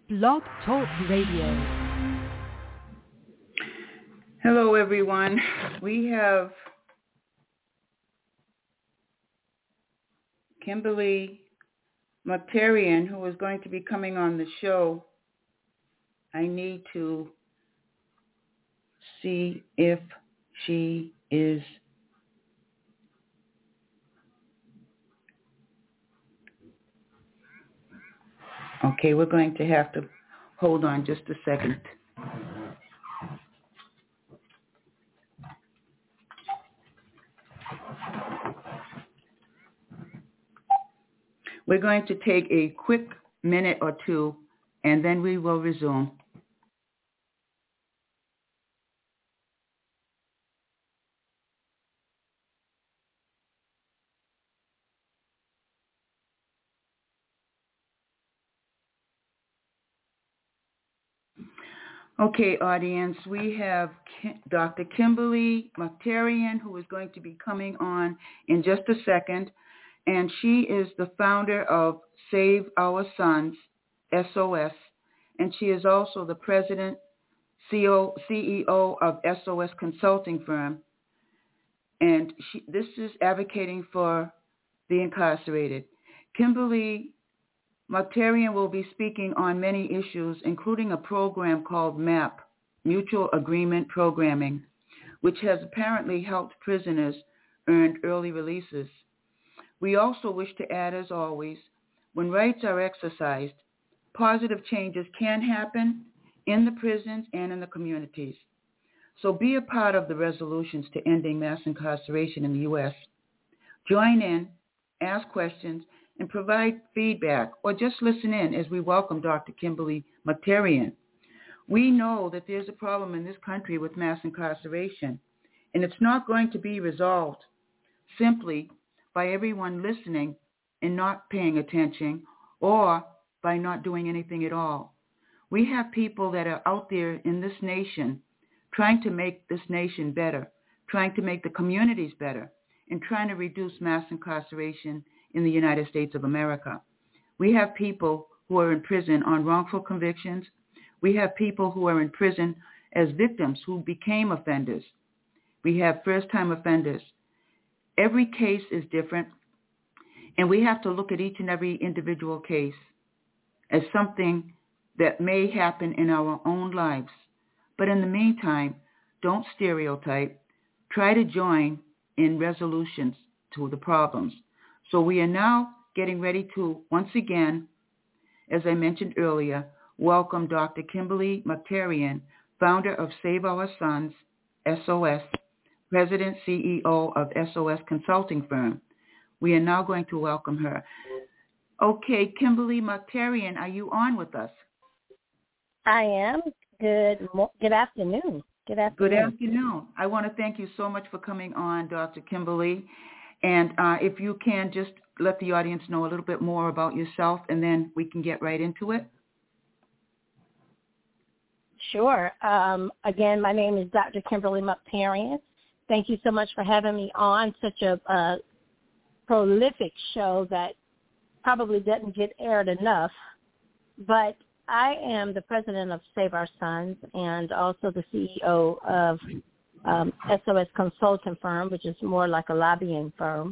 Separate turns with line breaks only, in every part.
Blog Talk Radio.
Hello, everyone. We have Kimberly Mokhtarian, who is going to be coming on the show. I need to see if she is okay. We're going to have to hold on just a second. We're going to take a quick minute or two, and then we will resume. Okay, audience, we have Dr. Kimberly Mokhtarian, who is going to be coming on in just a second, and she is the founder of Save Our Sons, SOS, and she is also the president, CEO of SOS Consulting Firm, and this is advocating for the incarcerated. Kimberly Mokhtarian will be speaking on many issues, including a program called MAP, Mutual Agreement Programming, which has apparently helped prisoners earn early releases. We also wish to add, as always, when rights are exercised, positive changes can happen in the prisons and in the communities. So be a part of the resolutions to ending mass incarceration in the U.S. Join in, ask questions, and provide feedback, or just listen in as we welcome Dr. Kimberly Mokhtarian. We know that there's a problem in this country with mass incarceration, and it's not going to be resolved simply by everyone listening and not paying attention, or by not doing anything at all. We have people that are out there in this nation trying to make this nation better, trying to make the communities better, and trying to reduce mass incarceration in the United States of America. We have people who are in prison on wrongful convictions. We have people who are in prison as victims who became offenders. We have first-time offenders. Every case is different, and we have to look at each and every individual case as something that may happen in our own lives. But in the meantime, don't stereotype. Try to join in resolutions to the problems. So we are now getting ready to, once again, as I mentioned earlier, welcome Dr. Kimberly Mokhtarian, founder of Save Our Sons, SOS, president, CEO of SOS Consulting Firm. We are now going to welcome her. Okay, Kimberly Mokhtarian, are you on with us?
I am. Good afternoon. Good afternoon.
I want to thank you so much for coming on, Dr. Kimberly. And if you can just let the audience know a little bit more about yourself, and then we can get right into it.
Sure. Again, my name is Dr. Kimberly Mokhtarian. Thank you so much for having me on such a prolific show that probably doesn't get aired enough. But I am the president of Save Our Sons and also the CEO of SOS Consulting Firm, which is more like a lobbying firm.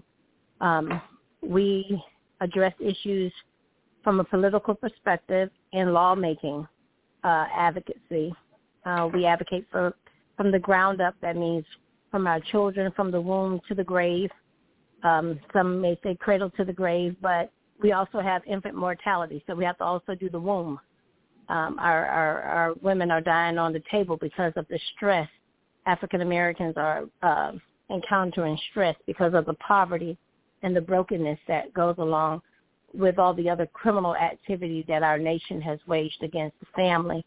We address issues from a political perspective and lawmaking advocacy. We advocate from the ground up. That means from our children, from the womb to the grave. Some may say cradle to the grave, but we also have infant mortality, so we have to also do the womb. Our women are dying on the table because of the stress. African Americans are encountering stress because of the poverty and the brokenness that goes along with all the other criminal activity that our nation has waged against the family.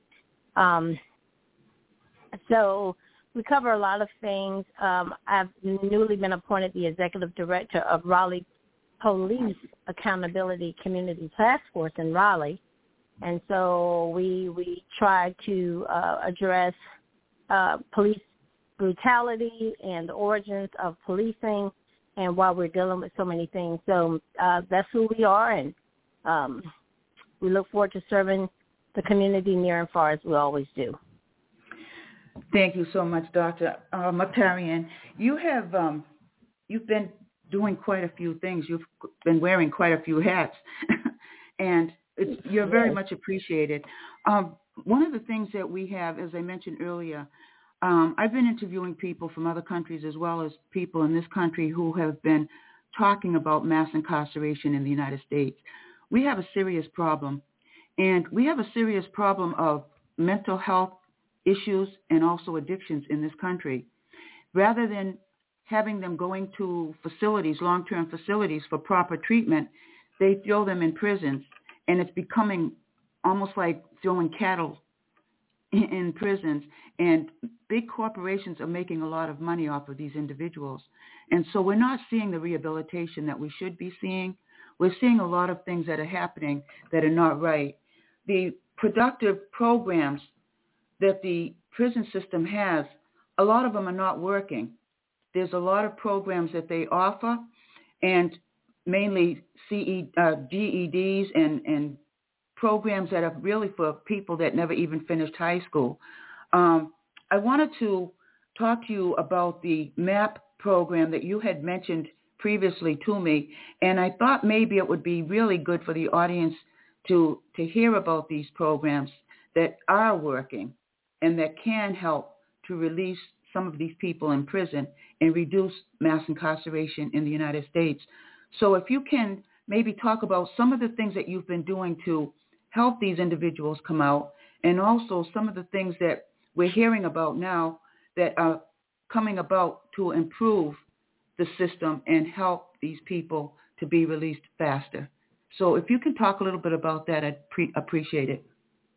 So we cover a lot of things. I've newly been appointed the executive director of Raleigh Police Accountability Community Task Force in Raleigh. And so we try to address police brutality and the origins of policing and why we're dealing with so many things. So that's who we are, and we look forward to serving the community near and far, as we always do.
Thank you so much, Dr. Mokhtarian. You have you've been doing quite a few things. You've been wearing quite a few hats, and you're very much appreciated. One of the things that we have, as I mentioned earlier, I've been interviewing people from other countries as well as people in this country who have been talking about mass incarceration in the United States. We have a serious problem, and we have a serious problem of mental health issues and also addictions in this country. Rather than having them going to facilities, long-term facilities for proper treatment, they throw them in prisons, and it's becoming almost like throwing cattle in prisons, and big corporations are making a lot of money off of these individuals. And so we're not seeing the rehabilitation that we should be seeing. We're seeing a lot of things that are happening that are not right. The productive programs that the prison system has, a lot of them are not working. There's a lot of programs that they offer, and mainly GEDs and programs that are really for people that never even finished high school. I wanted to talk to you about the MAP program that you had mentioned previously to me, and I thought maybe it would be really good for the audience to hear about these programs that are working and that can help to release some of these people in prison and reduce mass incarceration in the United States. So if you can maybe talk about some of the things that you've been doing to help these individuals come out, and also some of the things that we're hearing about now that are coming about to improve the system and help these people to be released faster. So if you can talk a little bit about that, I'd appreciate it.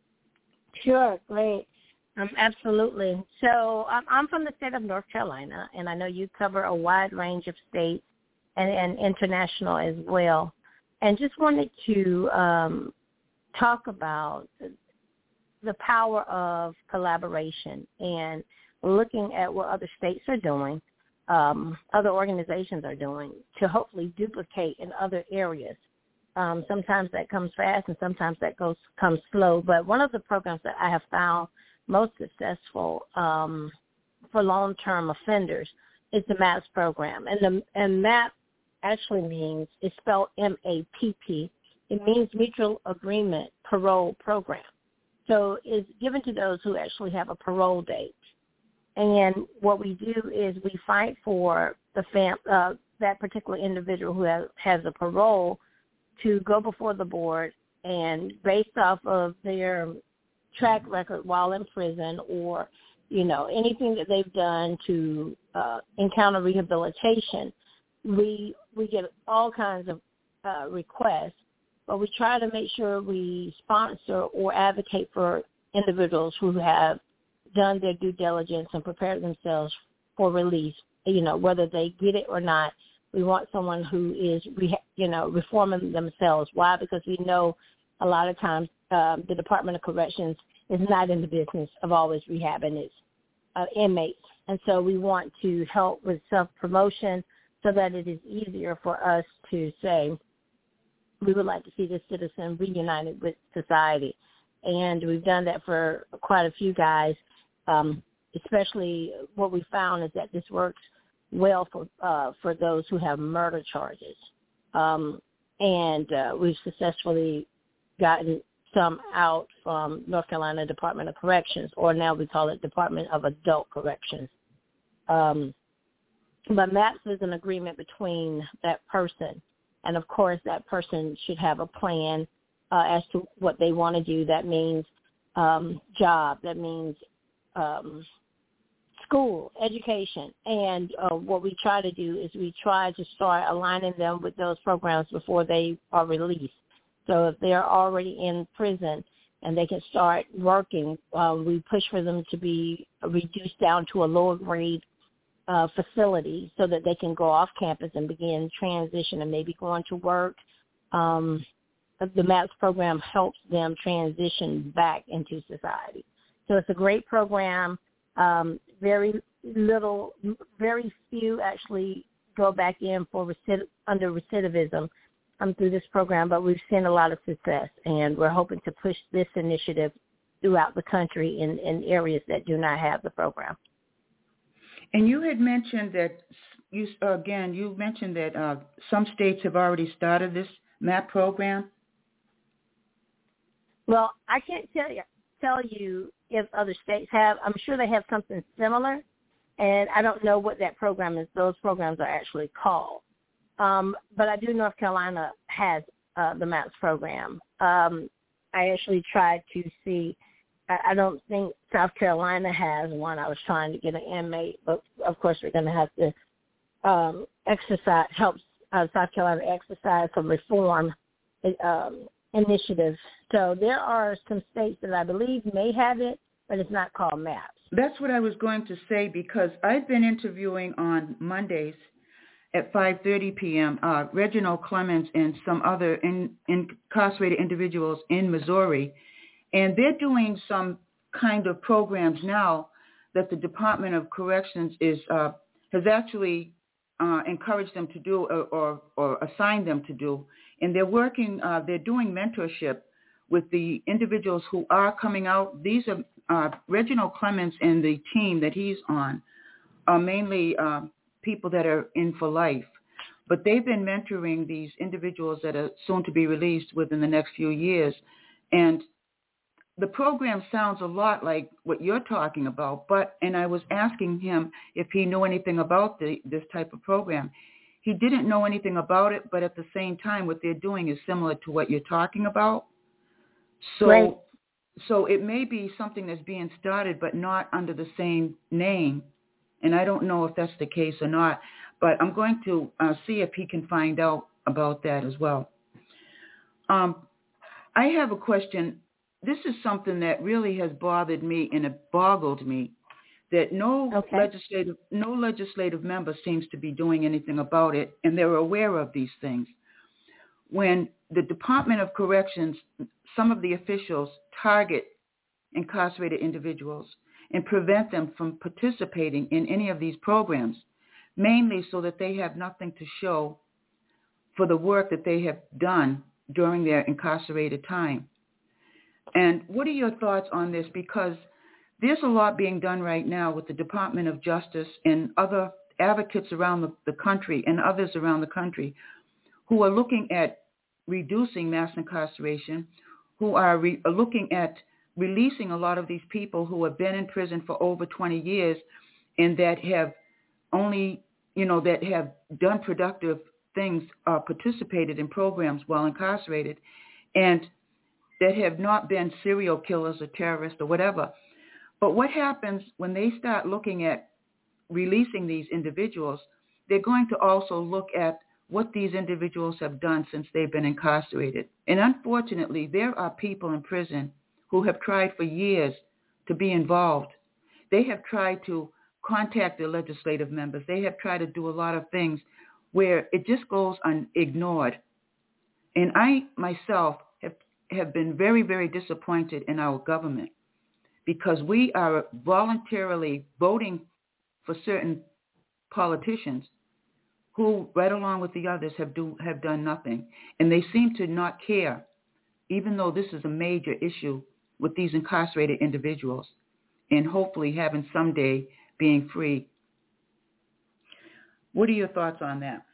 Sure, great. Absolutely. So I'm from the state of North Carolina, and I know you cover a wide range of states and international as well. And just wanted to talk about the power of collaboration and looking at what other states are doing, other organizations are doing to hopefully duplicate in other areas. Sometimes that comes fast and sometimes that comes slow. But one of the programs that I have found most successful for long-term offenders is the MAPS program. And MAP actually means, it's spelled MAPP. It means Mutual Agreement Parole Program. So it's given to those who actually have a parole date. And what we do is we fight for that particular individual who has a parole to go before the board, and based off of their track record while in prison, or anything that they've done to encounter rehabilitation, we get all kinds of requests, but we try to make sure we sponsor or advocate for individuals who have done their due diligence and prepared themselves for release. Whether they get it or not, we want someone who is reforming themselves. Why? Because we know a lot of times the Department of Corrections is not in the business of always rehabbing its inmates. And so we want to help with self-promotion so that it is easier for us to say, we would like to see this citizen reunited with society. And we've done that for quite a few guys. Especially what we found is that this works well for those who have murder charges. And we've successfully gotten some out from North Carolina Department of Corrections, or now we call it Department of Adult Corrections. But MAPS is an agreement between that person, and of course that person should have a plan as to what they want to do. That means job, that means school, education, and what we try to do is we try to start aligning them with those programs before they are released. So if they're already in prison and they can start working, we push for them to be reduced down to a lower grade facility so that they can go off campus and begin transition and maybe going to work. The MAPS program helps them transition back into society. So it's a great program. Very few actually go back in for under recidivism. through this program, but we've seen a lot of success, and we're hoping to push this initiative throughout the country in areas that do not have the program.
And you had mentioned that you mentioned that some states have already started this MAP program.
Well, I can't tell you if other states have. I'm sure they have something similar, and I don't know what that program is. Those programs are actually called. But I do know North Carolina has the MAPS program. I actually tried to see. I don't think South Carolina has one. I was trying to get an inmate, but of course we're going to have to help South Carolina exercise some reform initiatives. So there are some states that I believe may have it, but it's not called MAPS.
That's what I was going to say, because I've been interviewing on Mondays at 5:30 p.m. Reginald Clemens and some other incarcerated individuals in Missouri, and they're doing some kind of programs now that the Department of Corrections has actually encouraged them to do or assigned them to do, and they're doing mentorship with the individuals who are coming out. These are Reginald Clemens and the team that he's on are mainly people that are in for life, but they've been mentoring these individuals that are soon to be released within the next few years. And the program sounds a lot like what you're talking about, and I was asking him if he knew anything about this type of program. He didn't know anything about it, but at the same time, what they're doing is similar to what you're talking about. So,
right.
So it may be something that's being started, but not under the same name. And I don't know if that's the case or not, but I'm going to see if he can find out about that as well. I have a question. This is something that really has bothered me and it boggled me, that no legislative member seems to be doing anything about it, and they're aware of these things. When the Department of Corrections, some of the officials target incarcerated individuals and prevent them from participating in any of these programs, mainly so that they have nothing to show for the work that they have done during their incarcerated time. And what are your thoughts on this? Because there's a lot being done right now with the Department of Justice and other advocates around the country and others around the country who are looking at reducing mass incarceration, who are looking at releasing a lot of these people who have been in prison for over 20 years and that have only, that have done productive things, participated in programs while incarcerated, and that have not been serial killers or terrorists or whatever. But what happens when they start looking at releasing these individuals? They're going to also look at what these individuals have done since they've been incarcerated. And unfortunately, there are people in prison who have tried for years to be involved. They have tried to contact their legislative members. They have tried to do a lot of things where it just goes ignored. And I myself have been very, very disappointed in our government because we are voluntarily voting for certain politicians who, right along with the others, have done nothing. And they seem to not care, even though this is a major issue with these incarcerated individuals and hopefully having someday being free. What are your thoughts on that?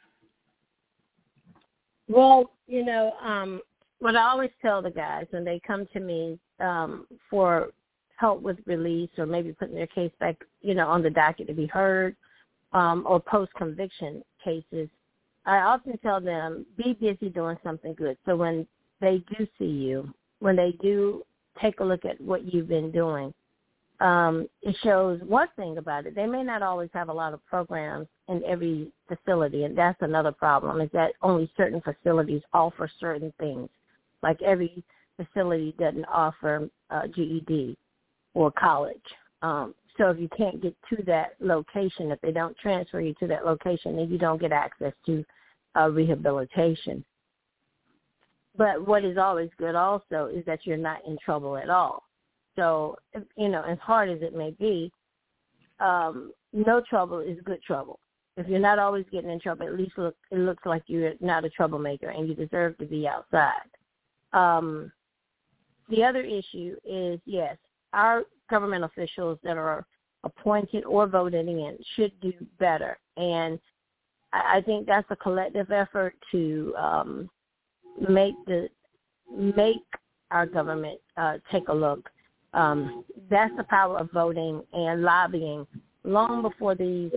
Well, what I always tell the guys when they come to me for help with release or maybe putting their case back, on the docket to be heard, or post-conviction cases, I often tell them, be busy doing something good. So when they do see you, when they do take a look at what you've been doing, it shows one thing about it. They may not always have a lot of programs in every facility, and that's another problem, is that only certain facilities offer certain things. Like every facility doesn't offer GED or college. So if you can't get to that location, if they don't transfer you to that location, then you don't get access to rehabilitation. But what is always good also is that you're not in trouble at all. So, as hard as it may be, no trouble is good trouble. if you're not always getting in trouble, at least it looks like you're not a troublemaker and you deserve to be outside. The other issue is, yes, our government officials that are appointed or voted in should do better. And I think that's a collective effort to make our government take a look. That's the power of voting and lobbying long before these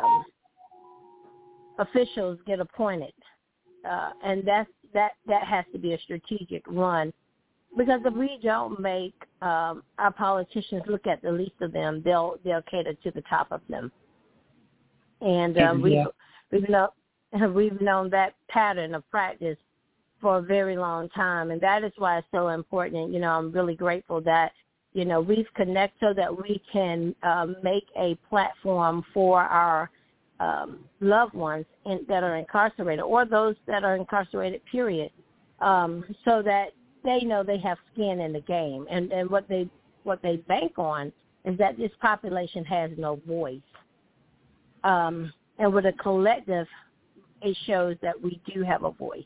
officials get appointed. And that has to be a strategic run. Because if we don't make our politicians look at the least of them, they'll cater to the top of them. And we've known that pattern of practice for a very long time, and that is why it's so important. I'm really grateful that we've connected so that we can make a platform for our loved ones that are incarcerated, or those that are incarcerated, period, so that they know they have skin in the game. And what they bank on is that this population has no voice. And with a collective, it shows that we do have a voice.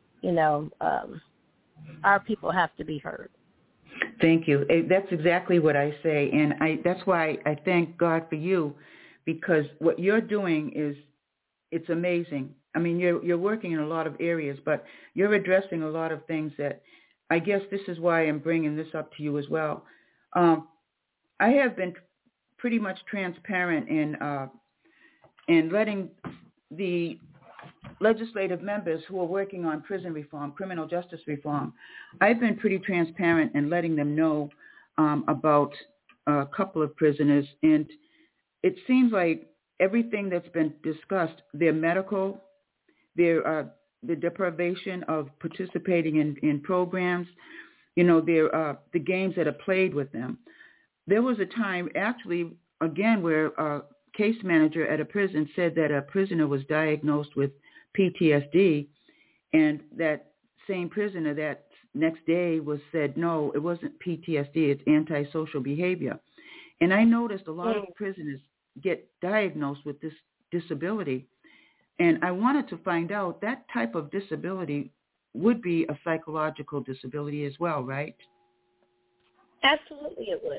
Our people have to be heard.
Thank you. That's exactly what I say. And that's why I thank God for you, because what you're doing it's amazing. I mean, you're working in a lot of areas, but you're addressing a lot of things that I guess this is why I'm bringing this up to you as well. I have been pretty much transparent in letting the legislative members who are working on prison reform, criminal justice reform, I've been pretty transparent in letting them know about a couple of prisoners. And it seems like everything that's been discussed, their medical, their the deprivation of participating in programs, the games that are played with them. There was a time, actually, again, where a case manager at a prison said that a prisoner was diagnosed with PTSD, and that same prisoner that next day said, no, it wasn't PTSD, it's antisocial behavior. And I noticed a lot of prisoners get diagnosed with this disability. And I wanted to find out that type of disability would be a psychological disability as well, right?
Absolutely, it would.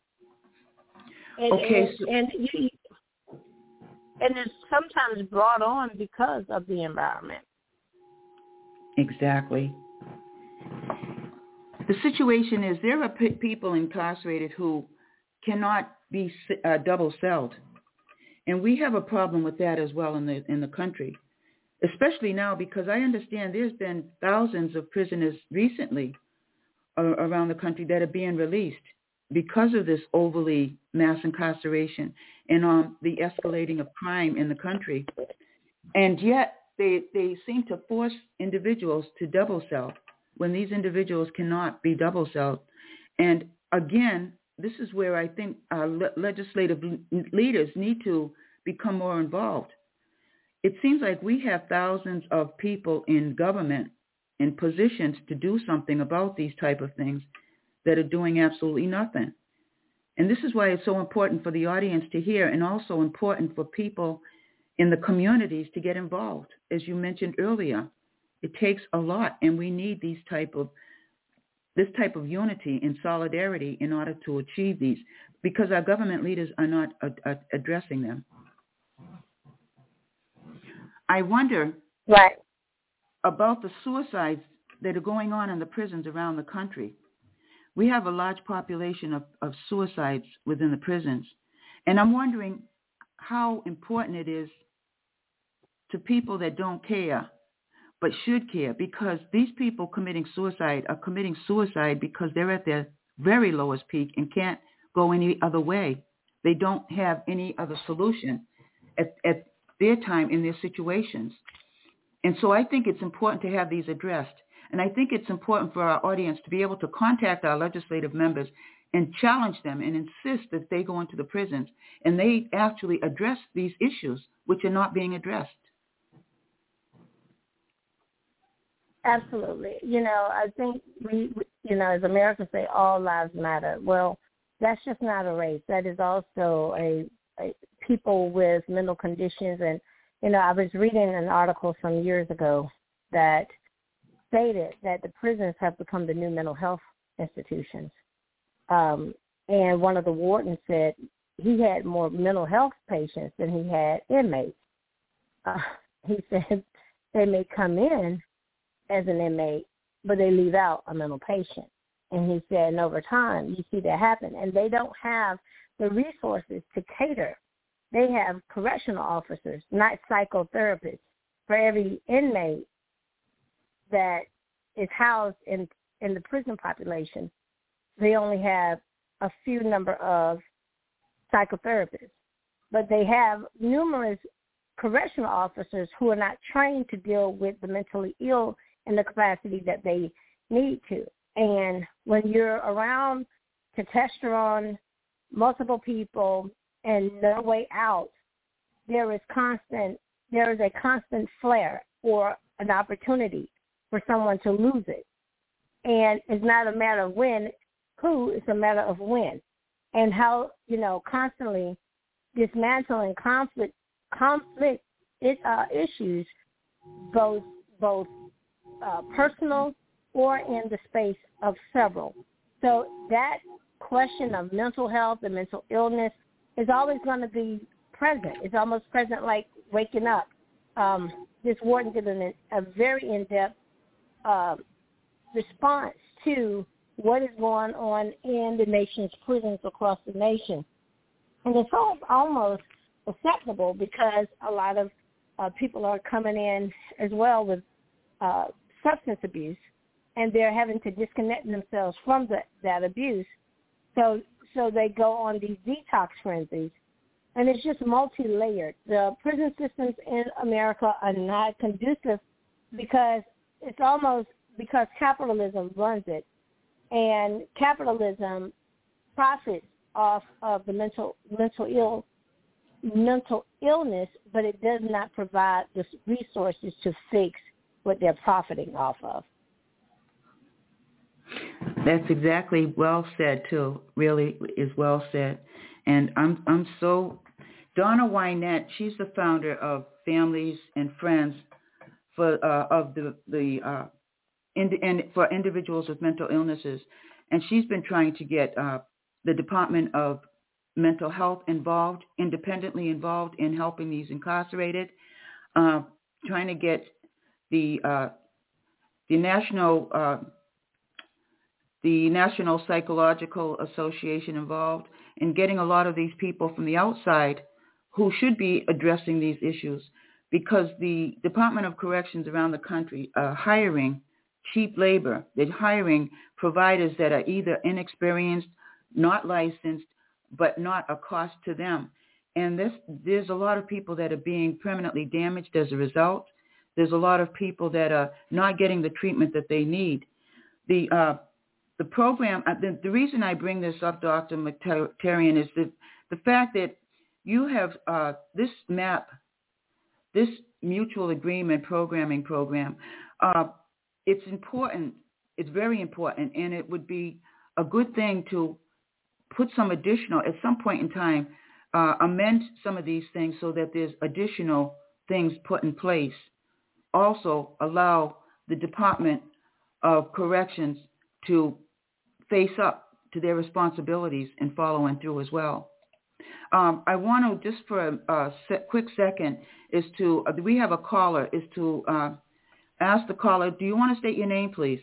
And it's sometimes brought on because of the environment.
Exactly. The situation is there are people incarcerated who cannot be double-celled. And we have a problem with that as well in the country, especially now because I understand there's been thousands of prisoners recently around the country that are being released because of this overly mass incarceration and the escalating of crime in the country. And yet they seem to force individuals to double cell when these individuals cannot be double celled. And again, this is where I think our legislative leaders need to become more involved. It seems like we have thousands of people in government in positions to do something about these type of things that are doing absolutely nothing. And this is why it's so important for the audience to hear, and also important for people in the communities to get involved. As you mentioned earlier, it takes a lot, and we need this type of unity and solidarity in order to achieve these, because our government leaders are not addressing them. I wonder about the suicides that are going on in the prisons around the country. We have a large population of suicides within the prisons, and I'm wondering how important it is to people that don't care but should care, because these people committing suicide are committing suicide because they're at their very lowest peak and can't go any other way. They don't have any other solution at their time in their situations. And so I think it's important to have these addressed. And I think it's important for our audience to be able to contact our legislative members and challenge them and insist that they go into the prisons and they actually address these issues which are not being addressed.
Absolutely. I think we as Americans say all lives matter. Well, that's just not a race. That is also a people with mental conditions I was reading an article some years ago that stated that the prisons have become the new mental health institutions. And one of the wardens said he had more mental health patients than he had inmates. He said they may come in as an inmate, but they leave out a mental patient. And he said, and over time, you see that happen. And they don't have the resources to cater. They have correctional officers, not psychotherapists. For every inmate that is housed in the prison population, they only have a few number of psychotherapists. But they have numerous correctional officers who are not trained to deal with the mentally ill in the capacity that they need to. And when you're around testosterone, multiple people, and no way out, there is a constant flare or an opportunity for someone to lose it. And it's not a matter of who, it's a matter of when. And how, constantly dismantling conflict issues, both personal or in the space of several. So that question of mental health and mental illness is always going to be present. It's almost present like waking up. This warden did a very in-depth response to what is going on in the nation's prisons across the nation. And it's almost acceptable because a lot of people are coming in as well with substance abuse, and they're having to disconnect themselves from that abuse. So they go on these detox frenzies, and it's just multi-layered. The prison systems in America are not conducive because capitalism runs it, and capitalism profits off of the mental illness, but it does not provide the resources to fix what they're profiting off of.
That's exactly well said, too. Really is well said. And I'm so, Donna Wynette, she's the founder of Families and Friends for for individuals with mental illnesses. And she's been trying to get the Department of Mental Health independently involved in helping these incarcerated, trying to get the National Psychological Association involved in getting a lot of these people from the outside who should be addressing these issues, because the Department of Corrections around the country are hiring cheap labor. They're hiring providers that are either inexperienced, not licensed, but not a cost to them. And there's a lot of people that are being permanently damaged as a result. There's a lot of people that are not getting the treatment that they need. The program, the reason I bring this up, Dr. Mokhtarian, is that the fact that you have this MAP, this mutual agreement programming program, it's important. It's very important, and it would be a good thing to put some additional, at some point in time, amend some of these things so that there's additional things put in place. Also allow the Department of Corrections to face up to their responsibilities and following through as well. I want to, just for a quick second, we have a caller, is to ask the caller, do you want to state your name, please?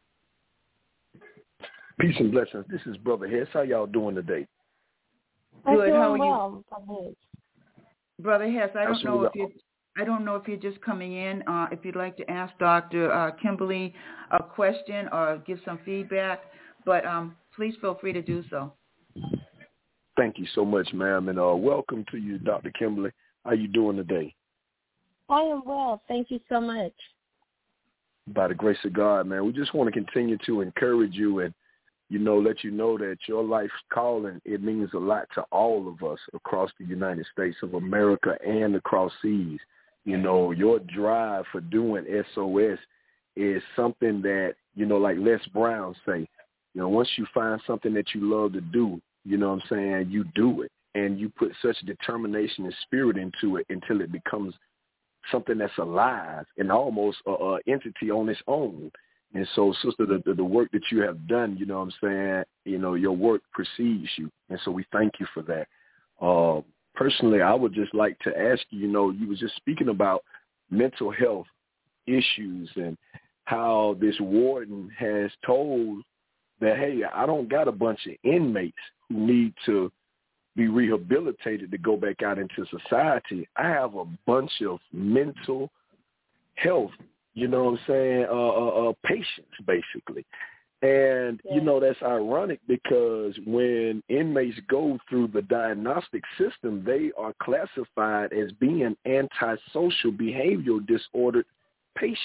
Peace and blessings. This is Brother Hess. How y'all doing today?
Good. How are
you?
Brother Hess, I don't know if you're just coming in. If you'd like to ask Dr. Kimberly a question or give some feedback, but please feel free to do so.
Thank you so much, ma'am, and welcome to you, Dr. Kimberly. How you doing today?
I am well. Thank you so much.
By the grace of God, man, we just want to continue to encourage you and, let you know that your life's calling, it means a lot to all of us across the United States of America and across seas. Your drive for doing SOS is something that, like Les Brown say, once you find something that you love to do, you do it. And you put such determination and spirit into it until it becomes something that's alive and almost an entity on its own. And so, sister, the work that you have done, you know what I'm saying, you know, your work precedes you. And so we thank you for that. Personally, I would just like to ask you, you know, you was just speaking about mental health issues and how this warden has told that, hey, I don't got a bunch of inmates who need to be rehabilitated to go back out into society. I have a bunch of mental health, you know what I'm saying, patients, basically. And, you know, that's ironic because when inmates go through the diagnostic system, they are classified as being antisocial behavioral disordered patients.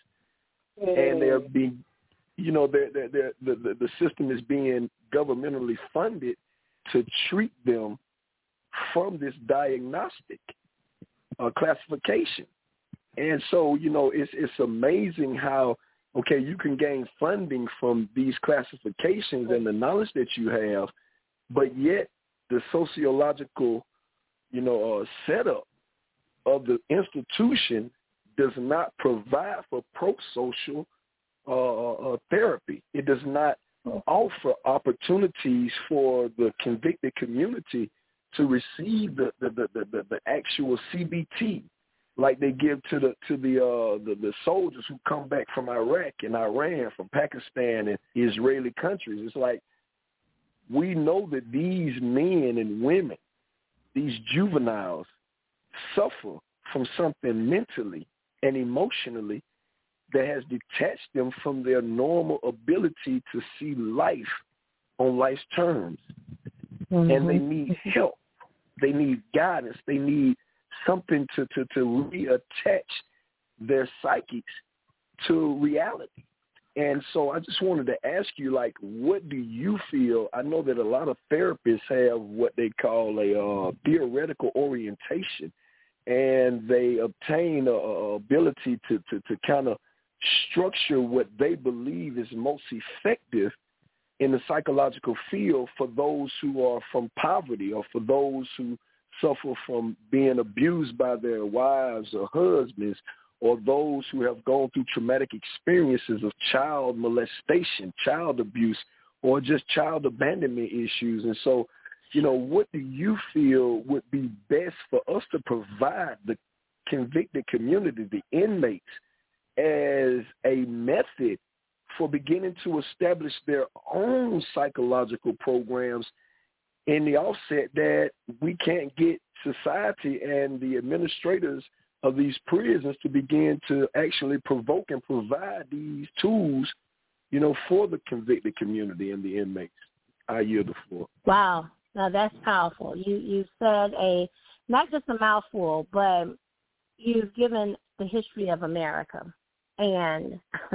And they're being, you know, the system is being governmentally funded to treat them from this diagnostic classification. And so, you know, it's amazing how, okay, you can gain funding from these classifications and the knowledge that you have, but yet the sociological, you know, setup of the institution does not provide for pro-social therapy. It does not offer opportunities for the convicted community to receive the actual CBT like they give to the soldiers who come back from Iraq and Iran, from Pakistan and Israeli countries. It's like we know that these men and women, these juveniles, suffer from something mentally and emotionally that has detached them from their normal ability to see life on life's terms. Mm-hmm. And they need help. They need guidance. They need something to reattach their psychics to reality. And so I just wanted to ask you, like, what do you feel? I know that a lot of therapists have what they call a theoretical orientation, and they obtain a ability to kind of structure what they believe is most effective in the psychological field for those who are from poverty or for those who suffer from being abused by their wives or husbands, or those who have gone through traumatic experiences of child molestation, child abuse, or just child abandonment issues. And so, you know, what do you feel would be best for us to provide the convicted community, the inmates, as a method for beginning to establish their own psychological programs in the offset that we can't get society and the administrators of these prisons to begin to actually provoke and provide these tools, you know, for the convicted community and the inmates? I yield the floor.
Wow. Now that's powerful. You said not just a mouthful, but you've given the history of America. And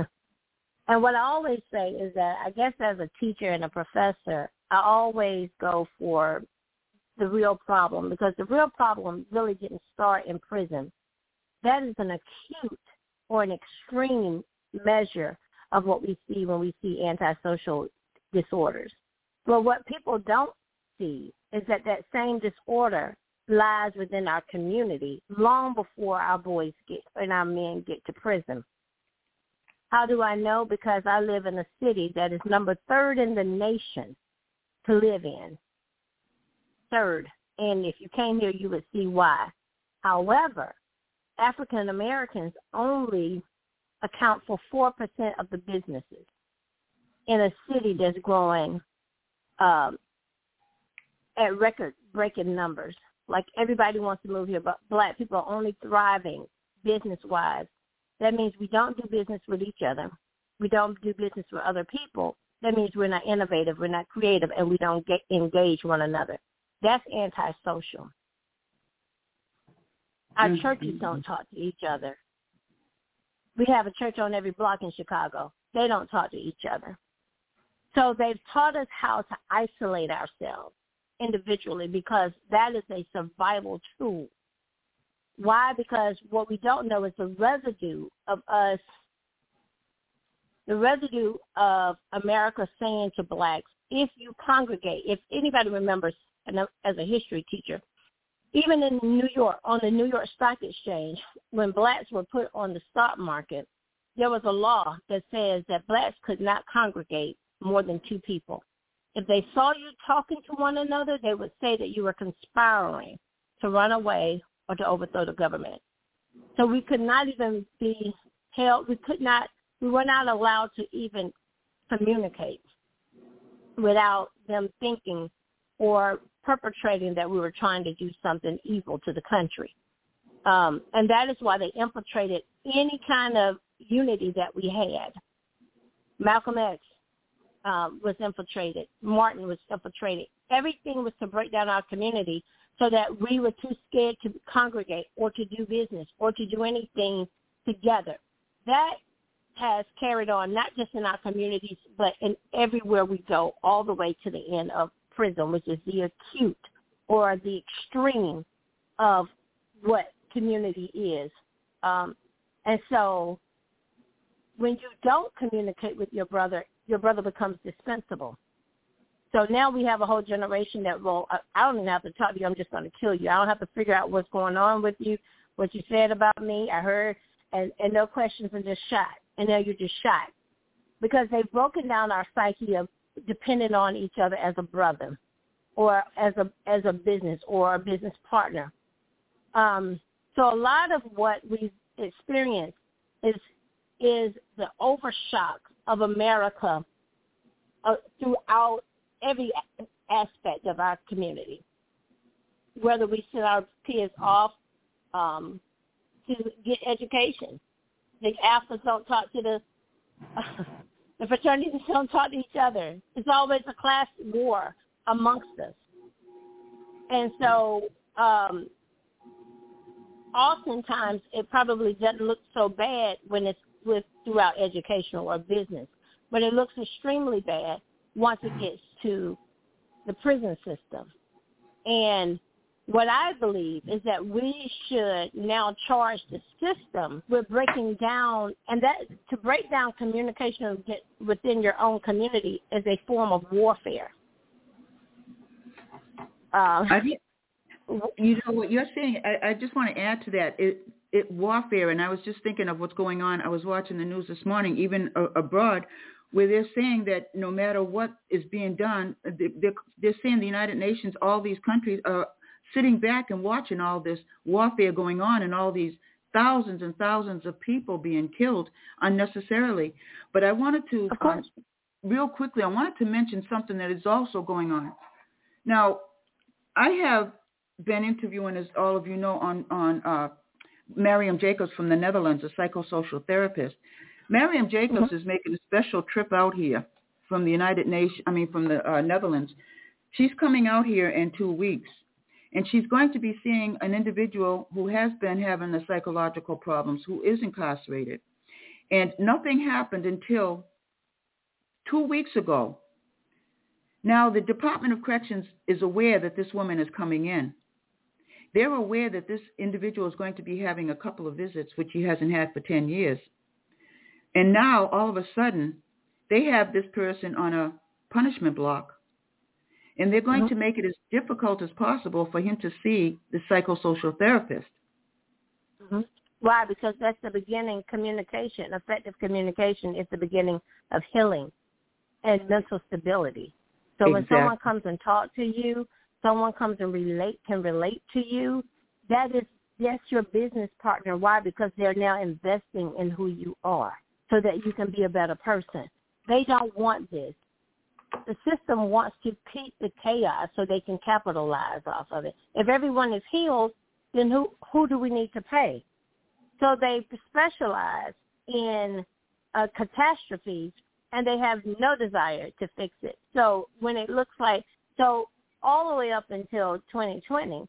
what I always say is that I guess as a teacher and a professor, I always go for the real problem, because the real problem really didn't start in prison. That is an acute or an extreme measure of what we see when we see antisocial disorders. But what people don't see is that same disorder lies within our community long before our boys and our men get to prison. How do I know? Because I live in a city that is number 3rd in the nation to live in. 3rd. And if you came here, you would see why. However, African Americans only account for 4% of the businesses in a city that's growing at record-breaking numbers. Like, everybody wants to move here, but black people are only thriving business-wise. That means we don't do business with each other. We don't do business with other people. That means we're not innovative, we're not creative, and we don't engage one another. That's antisocial. Our churches don't talk to each other. We have a church on every block in Chicago. They don't talk to each other. So they've taught us how to isolate ourselves individually, because that is a survival tool. Why? Because what we don't know is the residue of us, the residue of America saying to blacks, if you congregate, if anybody remembers, and as a history teacher, even in New York, on the New York Stock Exchange, when blacks were put on the stock market, there was a law that says that blacks could not congregate more than 2 people. If they saw you talking to one another, they would say that you were conspiring to run away or to overthrow the government. So we could not even be held. We were not allowed to even communicate without them thinking or perpetrating that we were trying to do something evil to the country. And that is why they infiltrated any kind of unity that we had. Malcolm X was infiltrated. Martin was infiltrated. Everything was to break down our community so that we were too scared to congregate or to do business or to do anything together. That has carried on not just in our communities, but in everywhere we go, all the way to the end of prison, which is the acute or the extreme of what community is. And so when you don't communicate with your brother becomes dispensable. So now we have a whole generation that I don't even have to talk to you. I'm just going to kill you. I don't have to figure out what's going on with you, what you said about me. I heard, and no questions and just shot. And now you're just shot because they've broken down our psyche of depending on each other as a brother or as a business or a business partner. So a lot of what we've experienced is the overshock of America throughout every aspect of our community, whether we send our kids off to get education. The alphas don't talk to the fraternities don't talk to each other. It's always a class war amongst us. And so oftentimes it probably doesn't look so bad when it's throughout educational or business, but it looks extremely bad once it gets to the prison system. And what I believe is that we should now charge the system with breaking down, and that to break down communication within your own community is a form of warfare.
You know what you're saying. I just want to add to that. It warfare, and I was just thinking of what's going on. I was watching the news this morning, even abroad, where they're saying that no matter what is being done, they're saying the United Nations, all these countries are sitting back and watching all this warfare going on and all these thousands and thousands of people being killed unnecessarily. But I wanted to, real quickly, I wanted to mention something that is also going on. Now, I have been interviewing, as all of you know, on Miriam Jacobs from the Netherlands, a psychosocial therapist. Miriam Jacobs is making a special trip out here from the from the Netherlands. She's coming out here in 2 weeks, and she's going to be seeing an individual who has been having the psychological problems, who is incarcerated. And nothing happened until 2 weeks ago. Now, the Department of Corrections is aware that this woman is coming in. They're aware that this individual is going to be having a couple of visits, which he hasn't had for 10 years. And now, all of a sudden, they have this person on a punishment block, and they're going to make it as difficult as possible for him to see the psychosocial therapist.
Why? Because that's the beginning. Communication, effective communication, is the beginning of healing and mental stability. So when someone comes and talks to you, someone comes and can relate to you, that's your business partner. Why? Because they're now investing in who you are so that you can be a better person. They don't want this. The system wants to keep the chaos so they can capitalize off of it. If everyone is healed, then who do we need to pay? So they specialize in catastrophes, and they have no desire to fix it. So when it looks like, so all the way up until 2020,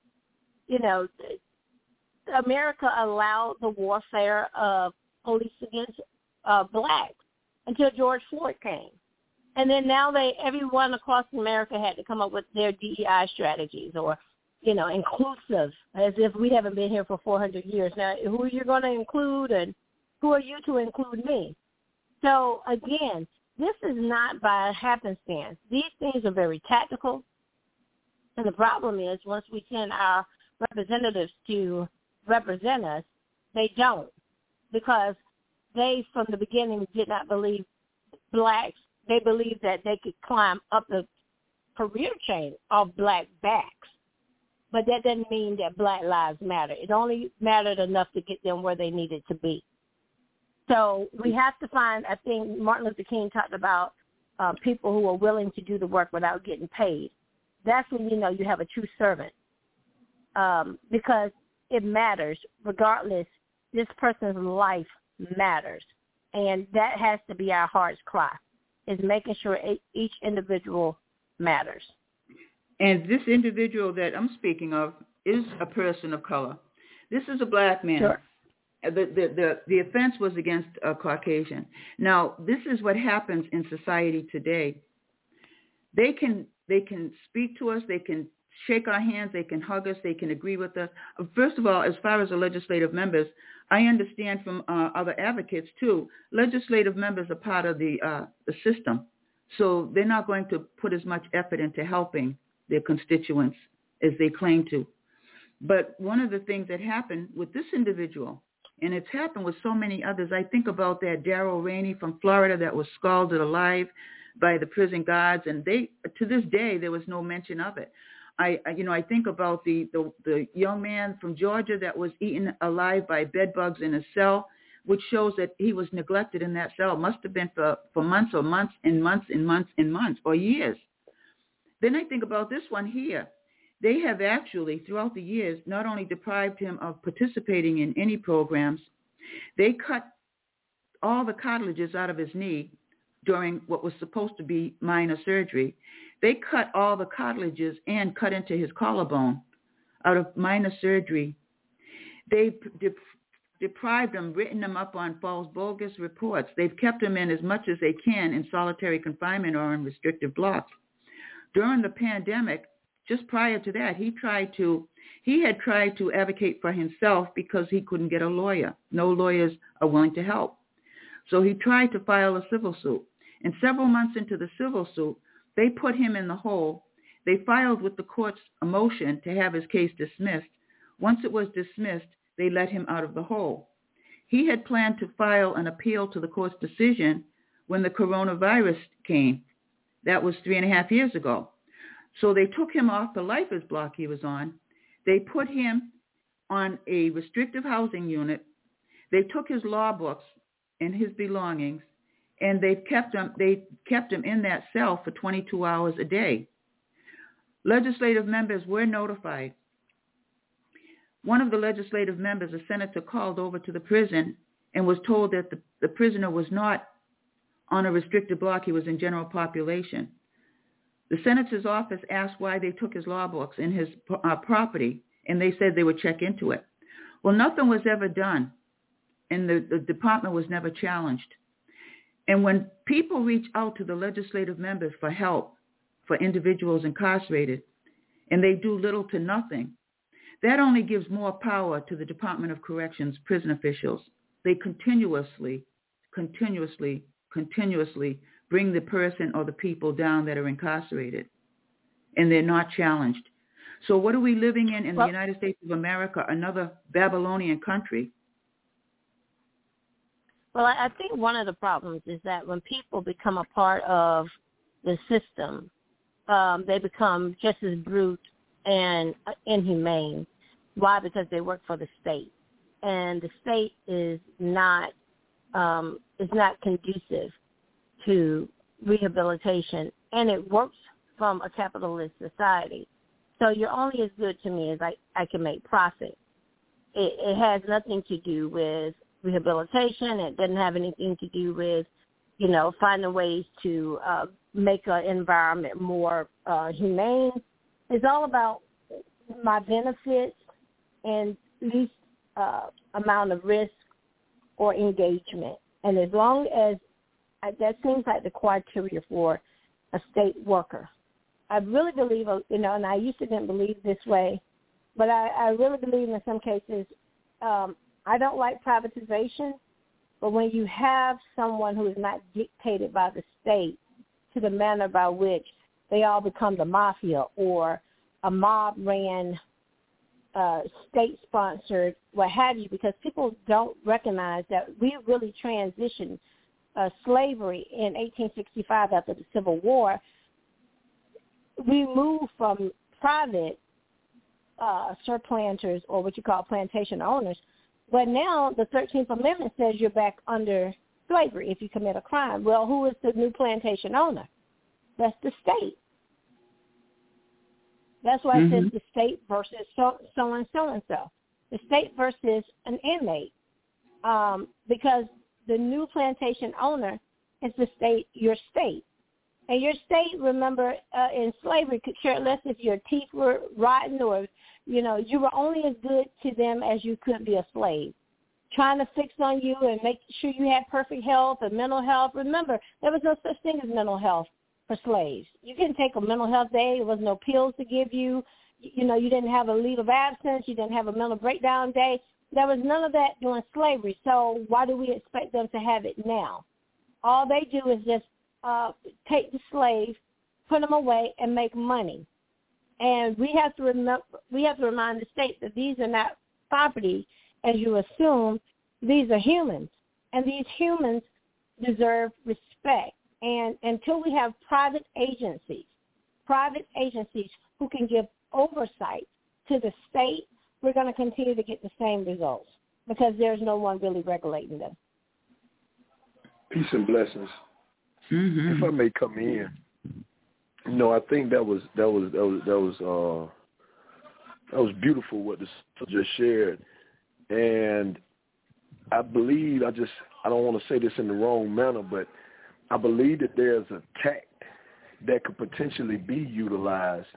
America allowed the warfare of police against blacks until George Floyd came. And then now everyone across America had to come up with their DEI strategies or, inclusive, as if we haven't been here for 400 years. Now, who are you going to include, and who are you to include me? So, again, this is not by happenstance. These things are very tactical. And the problem is once we send our representatives to represent us, they don't, because they, from the beginning, did not believe blacks. They believed that they could climb up the career chain of black backs. But that doesn't mean that black lives matter. It only mattered enough to get them where they needed to be. So we have to find, I think Martin Luther King talked about people who are willing to do the work without getting paid. That's when you know you have a true servant, because it matters. Regardless, this person's life matters. And that has to be our heart's cry, is making sure each individual matters.
And this individual that I'm speaking of is a person of color. This is a black man.
Sure.
The offense was against a Caucasian. Now, this is what happens in society today. They can speak to us. They can shake our hands. They can hug us. They can agree with us. First of all, as far as the legislative members, I understand from other advocates too, legislative members are part of the system. So they're not going to put as much effort into helping their constituents as they claim to. But one of the things that happened with this individual, and it's happened with so many others, I think about that Darrell Rainey from Florida that was scalded alive by the prison guards, and they, to this day, there was no mention of it. I think about the young man from Georgia that was eaten alive by bed bugs in a cell, which shows that he was neglected in that cell. It must have been for months or months and months and months and months or years. Then I think about this one here. They have actually, throughout the years, not only deprived him of participating in any programs, they cut all the cartilages out of his knee during what was supposed to be minor surgery. They cut all the cartilages and cut into his collarbone out of minor surgery. They deprived him, written him up on false, bogus reports. They've kept him in as much as they can in solitary confinement or in restrictive blocks. During the pandemic, just prior to that, he had tried to advocate for himself because he couldn't get a lawyer. No lawyers are willing to help. So he tried to file a civil suit. And several months into the civil suit, they put him in the hole. They filed with the court's a motion to have his case dismissed. Once it was dismissed, they let him out of the hole. He had planned to file an appeal to the court's decision when the coronavirus came. That was 3.5 years ago. So they took him off the lifers block he was on. They put him on a restrictive housing unit. They took his law books and his belongings, and they kept him in that cell for 22 hours a day. Legislative members were notified. One of the legislative members, a senator, called over to the prison and was told that the prisoner was not on a restricted block. He was in general population. The senator's office asked why they took his law books and his property, and they said they would check into it. Well, nothing was ever done, and the department was never challenged. And when people reach out to the legislative members for help for individuals incarcerated, and they do little to nothing, that only gives more power to the Department of Corrections prison officials. They continuously bring the person or the people down that are incarcerated, and they're not challenged. So what are we living in the United States of America, another Babylonian country?
Well, I think one of the problems is that when people become a part of the system, they become just as brute and inhumane. Why? Because they work for the state, and the state is not conducive to rehabilitation, and it works from a capitalist society. So you're only as good to me as I can make profit. It has nothing to do with rehabilitation. It doesn't have anything to do with, finding ways to make an environment more humane. It's all about my benefits and least amount of risk or engagement. And as long as that seems like the criteria for a state worker. I really believe, and I used to didn't believe this way, but I really believe in some cases, I don't like privatization, but when you have someone who is not dictated by the state to the manner by which they all become the mafia or a mob-ran, state-sponsored, what have you, because people don't recognize that we really transitioned slavery in 1865 after the Civil War. We moved from private surplanters, or what you call plantation owners, but now the 13th Amendment says you're back under slavery if you commit a crime. Well, who is the new plantation owner? That's the state. That's why it says the state versus so-and-so. The state versus an inmate, because the new plantation owner is the state, your state. And your state, remember, in slavery could care less if your teeth were rotten or, you know, you were only as good to them as you could be a slave. Trying to fix on you and make sure you had perfect health and mental health. Remember, there was no such thing as mental health for slaves. You didn't take a mental health day. There was no pills to give you. You know, you didn't have a leave of absence. You didn't have a mental breakdown day. There was none of that during slavery. So why do we expect them to have it now? All they do is just take the slave, put them away, and make money. And we have to remind the state that these are not property, as you assume. These are humans, and these humans deserve respect. And until we have private agencies who can give oversight to the state, we're going to continue to get the same results because there's no one really regulating them.
Peace and blessings. If I may come in, you know, I think that was beautiful what the sister just shared, and I believe I don't want to say this in the wrong manner, but I believe that there's a tact that could potentially be utilized.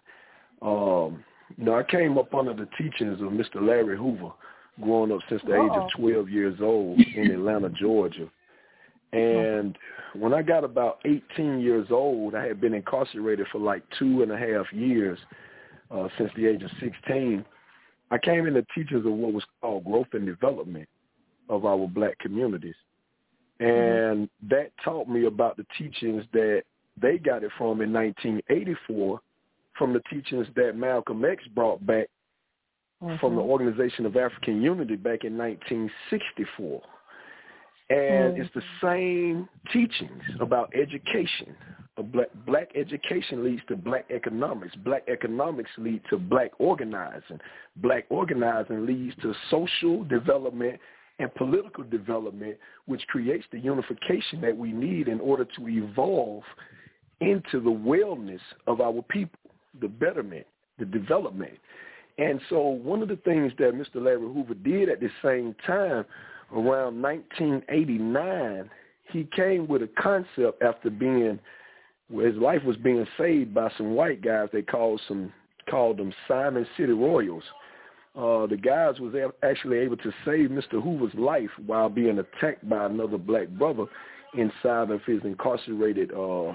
You know, I came up under the teachings of Mr. Larry Hoover, growing up since the age of 12 years old in Atlanta, Georgia. And when I got about 18 years old, I had been incarcerated for like 2.5 years since the age of 16. I came in the teachings of what was called growth and development of our black communities. And that taught me about the teachings that they got it from in 1984, from the teachings that Malcolm X brought back from the Organization of African Unity back in 1964. And it's the same teachings about education. Black education leads to black economics. Black economics lead to black organizing. Black organizing leads to social development and political development, which creates the unification that we need in order to evolve into the wellness of our people, the betterment, the development. And so one of the things that Mr. Larry Hoover did at the same time, around 1989, he came with a concept after his life was being saved by some white guys. They called them Simon City Royals. The guys was actually able to save Mr. Hoover's life while being attacked by another black brother inside of his incarcerated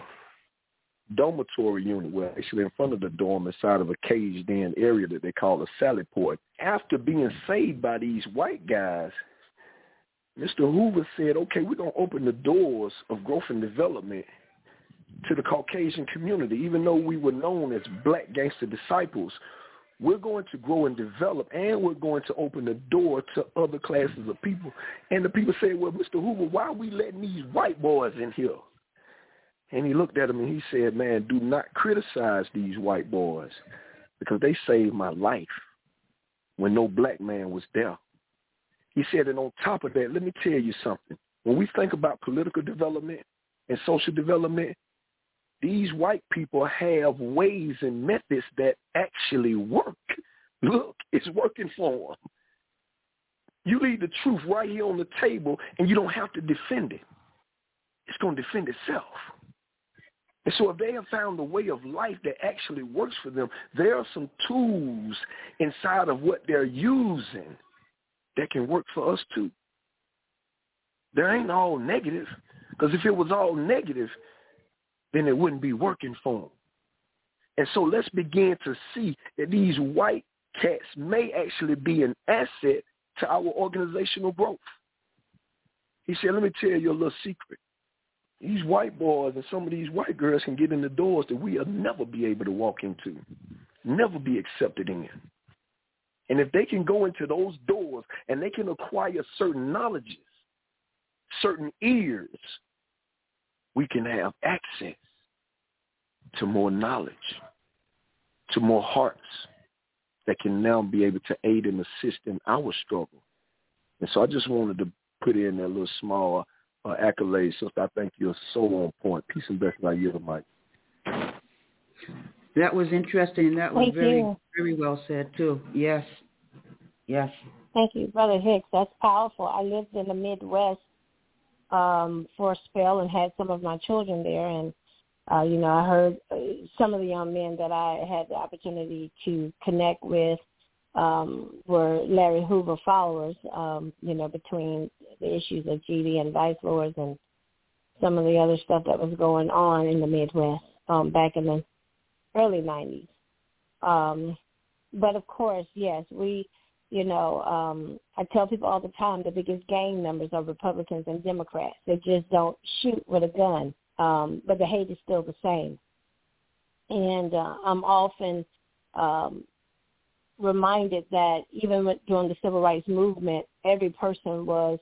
dormitory unit, well, actually in front of the dorm, inside of a caged-in area that they call a sally port. After being saved by these white guys, Mr. Hoover said, okay, we're going to open the doors of growth and development to the Caucasian community. Even though we were known as black gangster disciples, we're going to grow and develop, and we're going to open the door to other classes of people. And the people said, well, Mr. Hoover, why are we letting these white boys in here? And he looked at them and he said, man, do not criticize these white boys because they saved my life when no black man was there. He said, and on top of that, let me tell you something. When we think about political development and social development, these white people have ways and methods that actually work. Look, it's working for them. You leave the truth right here on the table, and you don't have to defend it. It's going to defend itself. And so if they have found a way of life that actually works for them, there are some tools inside of what they're using that can work for us too. There ain't all negative, because if it was all negative, then it wouldn't be working for them. And so let's begin to see that these white cats may actually be an asset to our organizational growth. He said, let me tell you a little secret. These white boys and some of these white girls can get in the doors that we'll never be able to walk into. never be accepted in. And if they can go into those doors and they can acquire certain knowledges, certain ears, we can have access to more knowledge, to more hearts that can now be able to aid and assist in our struggle. And so I just wanted to put in a little small accolade, so I think you're so on point. Peace and blessings. I yield the mic.
That was interesting. That was
Thank
very well said, too. Yes. Yes.
Thank you, Brother Hicks. That's powerful. I lived in the Midwest for a spell and had some of my children there. And, I heard some of the young men that I had the opportunity to connect with were Larry Hoover followers, between the issues of GD and Vice Lords and some of the other stuff that was going on in the Midwest back in the early 90s. But, of course, yes, we – I tell people all the time the biggest gang numbers are Republicans and Democrats. They just don't shoot with a gun, but the hate is still the same. And I'm often reminded that even during the Civil Rights Movement, every person was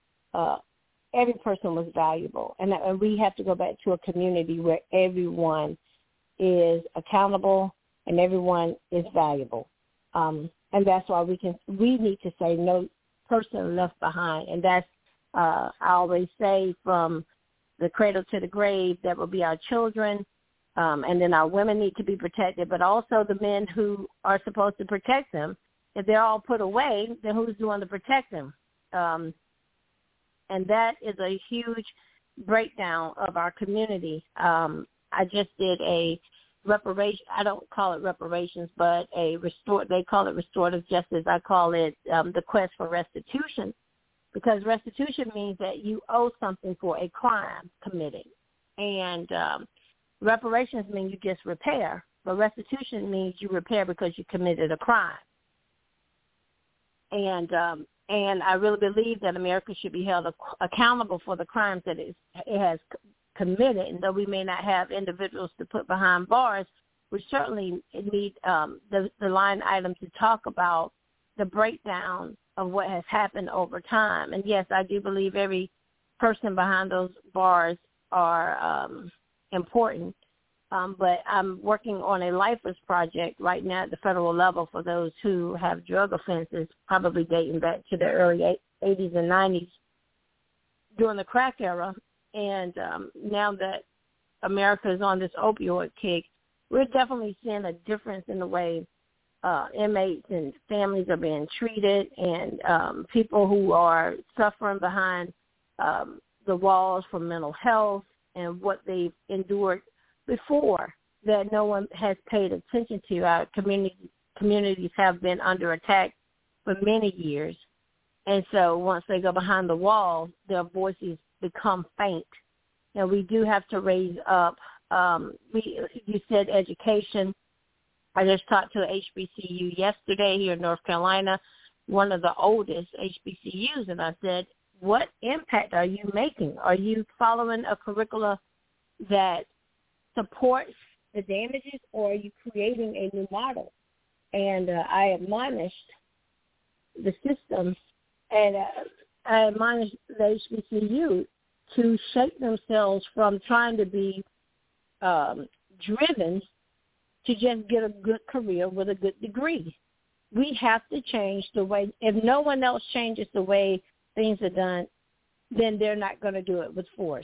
valuable. And we have to go back to a community where everyone is accountable and everyone is valuable. And that's why we need to say no person left behind. And that's, I always say, from the cradle to the grave, that will be our children. And then our women need to be protected, but also the men who are supposed to protect them. If they're all put away, then who's doing to protect them? And that is a huge breakdown of our community. I just did a reparation. I don't call it reparations, but they call it restorative justice. I call it the quest for restitution, because restitution means that you owe something for a crime committed. And reparations mean you just repair, but restitution means you repair because you committed a crime. And I really believe that America should be held accountable for the crimes that it has committed. And though we may not have individuals to put behind bars, we certainly need the line item to talk about the breakdown of what has happened over time. And yes, I do believe every person behind those bars are important. But I'm working on a lifeless project right now at the federal level for those who have drug offenses, probably dating back to the early 80s and 90s during the crack era. And now that America is on this opioid kick, we're definitely seeing a difference in the way inmates and families are being treated, and people who are suffering behind the walls for mental health and what they've endured before that no one has paid attention to. Our communities have been under attack for many years. And so once they go behind the wall, their voices become faint. And we do have to raise up. You said education. I just talked to a HBCU yesterday here in North Carolina, one of the oldest HBCUs, and I said, what impact are you making? Are you following a curricula that supports the damages, or are you creating a new model? And I admonished the system, and I admonished the HBCU to shake themselves from trying to be driven to just get a good career with a good degree. We have to change the way. If no one else changes the way things are done, then they're not going to do it with force.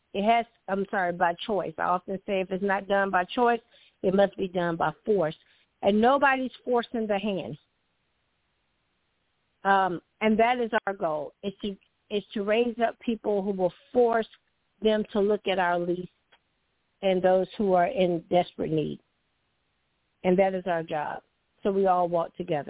By choice. I often say if it's not done by choice, it must be done by force. And nobody's forcing the hand. And that is our goal, is to raise up people who will force them to look at our least and those who are in desperate need. And that is our job. So we all walk together.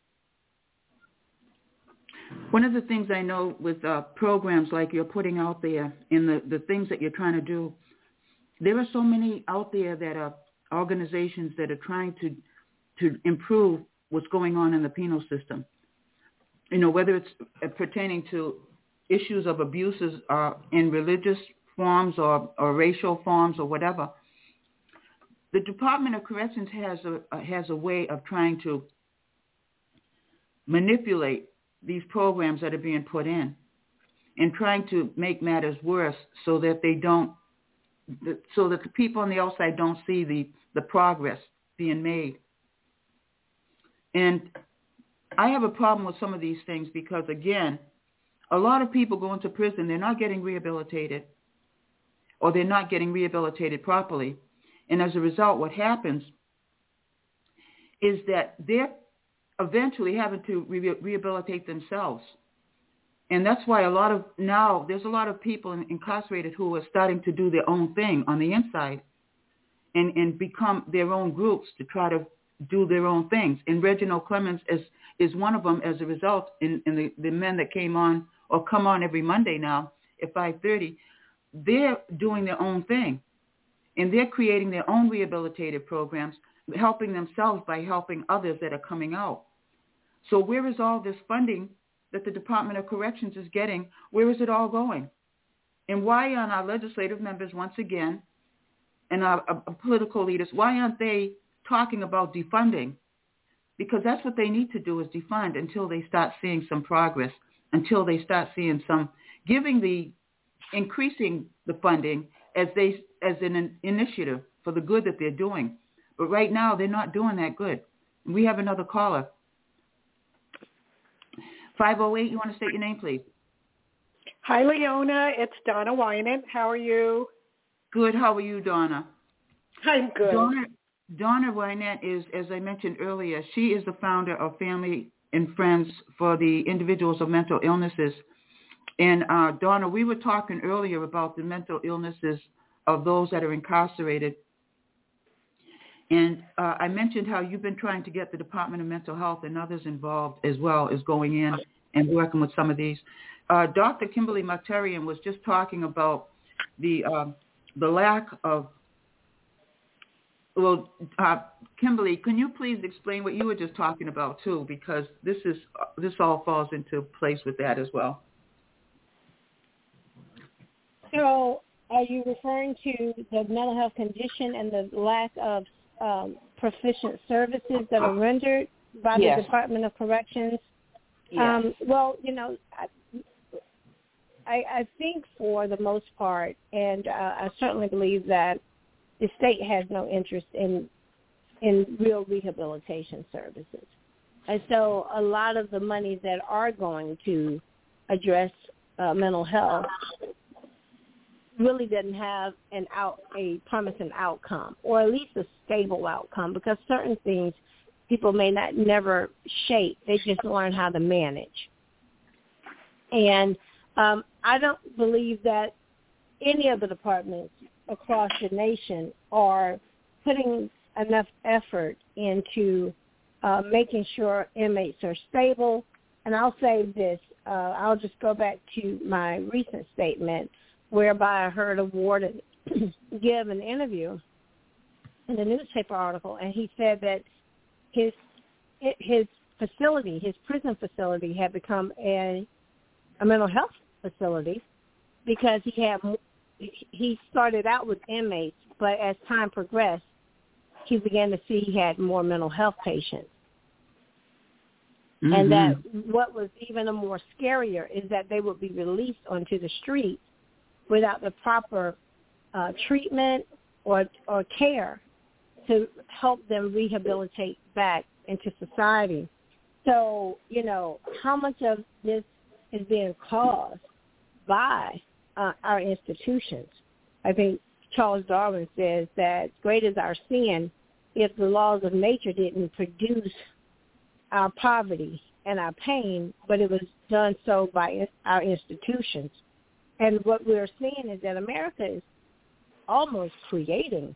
One of the things I know with programs like you're putting out there and the things that you're trying to do, there are so many out there that are organizations that are trying to improve what's going on in the penal system. You know, whether it's pertaining to issues of abuses in religious forms or racial forms or whatever. the Department of Corrections has a way of trying to manipulate these programs that are being put in and trying to make matters worse so that the people on the outside don't see the progress being made. And I have a problem with some of these things because, again, a lot of people go into prison, they're not getting rehabilitated, or they're not getting rehabilitated properly. And as a result, what happens is that they're eventually having to rehabilitate themselves. And that's why there's a lot of people incarcerated who are starting to do their own thing on the inside and become their own groups to try to do their own things. And Reginald Clemens is one of them as a result. In the men that came on or come on every Monday now at 5:30, they're doing their own thing. And they're creating their own rehabilitative programs, helping themselves by helping others that are coming out. So where is all this funding that the Department of Corrections is getting? Where is it all going? And why aren't our legislative members, once again, and our political leaders, why aren't they talking about defunding? Because that's what they need to do, is defund until they start seeing some progress, until they start seeing some increasing the funding as an initiative for the good that they're doing. But right now, they're not doing that good. We have another caller. 508, you want to state your name, please?
Hi, Leona. It's Donna Wynant. How are you?
Good. How are you, Donna?
I'm good.
Donna Wynant is, as I mentioned earlier, she is the founder of Family and Friends for the Individuals of Mental Illnesses. And Donna, we were talking earlier about the mental illnesses of those that are incarcerated. And I mentioned how you've been trying to get the Department of Mental Health and others involved as well as going in and working with some of these. Dr. Kimberly Mokhtarian was just talking about the lack of, Kimberly, can you please explain what you were just talking about too? Because this all falls into place with that as well.
So are you referring to the mental health condition and the lack of proficient services that are rendered by the Department of Corrections?
Yes.
Well, I think for the most part, and I certainly believe that the state has no interest in real rehabilitation services. And so a lot of the money that are going to address mental health really doesn't have a promising outcome, or at least a stable outcome, because certain things people may never shape. They just learn how to manage. And I don't believe that any of the departments across the nation are putting enough effort into making sure inmates are stable. And I'll say this, I'll just go back to my recent statement, whereby I heard a warden give an interview in a newspaper article, and he said that his facility, his prison facility, had become a mental health facility because he started out with inmates, but as time progressed, he began to see he had more mental health patients. Mm-hmm. And that what was even more scarier is that they would be released onto the streets without the proper treatment or care to help them rehabilitate back into society. So, how much of this is being caused by our institutions? I think Charles Darwin says that great is our sin if the laws of nature didn't produce our poverty and our pain, but it was done so by our institutions. And what we're seeing is that America is almost creating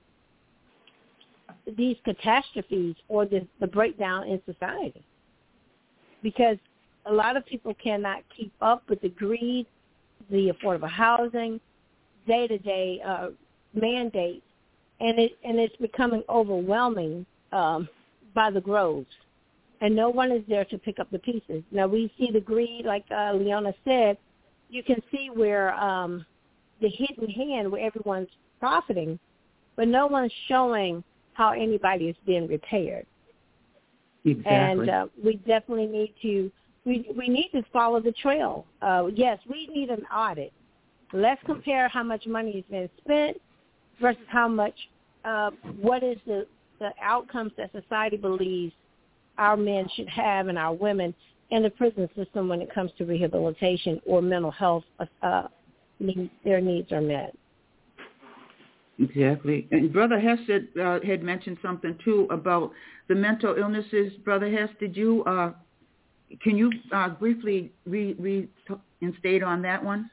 these catastrophes or the breakdown in society, because a lot of people cannot keep up with the greed, the affordable housing, day-to-day mandates, and it's becoming overwhelming by the groves, and no one is there to pick up the pieces. Now, we see the greed, like Leona said. You can see where the hidden hand, where everyone's profiting, but no one's showing how anybody is being repaired.
Exactly.
And we definitely need to we need to follow the trail. Yes, we need an audit. Let's compare how much money has been spent versus how much, what is the outcomes that society believes our men should have and our women in the prison system when it comes to rehabilitation or mental health, their needs are met.
Exactly. And Brother Hess had mentioned something, too, about the mental illnesses. Brother Hess, did you, can you briefly reinstate on that one?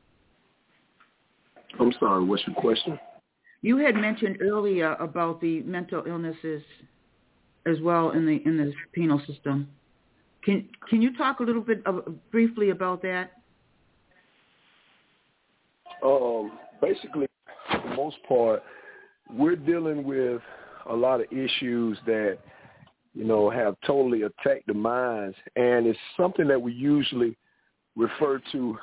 I'm sorry, what's your question? You
had mentioned earlier about the mental illnesses as well in the penal system. Can you talk a little bit briefly about that?
Basically, for the most part, we're dealing with a lot of issues that, have totally attacked the minds, and it's something that we usually refer to,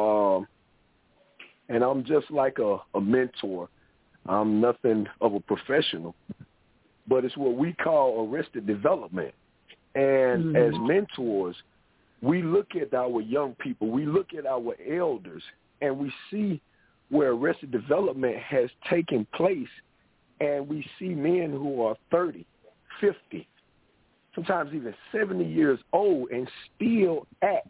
and I'm just like a mentor. I'm nothing of a professional, but it's what we call arrested development. And as mentors, we look at our young people, we look at our elders, and we see where arrested development has taken place, and we see men who are 30, 50, sometimes even 70 years old and still act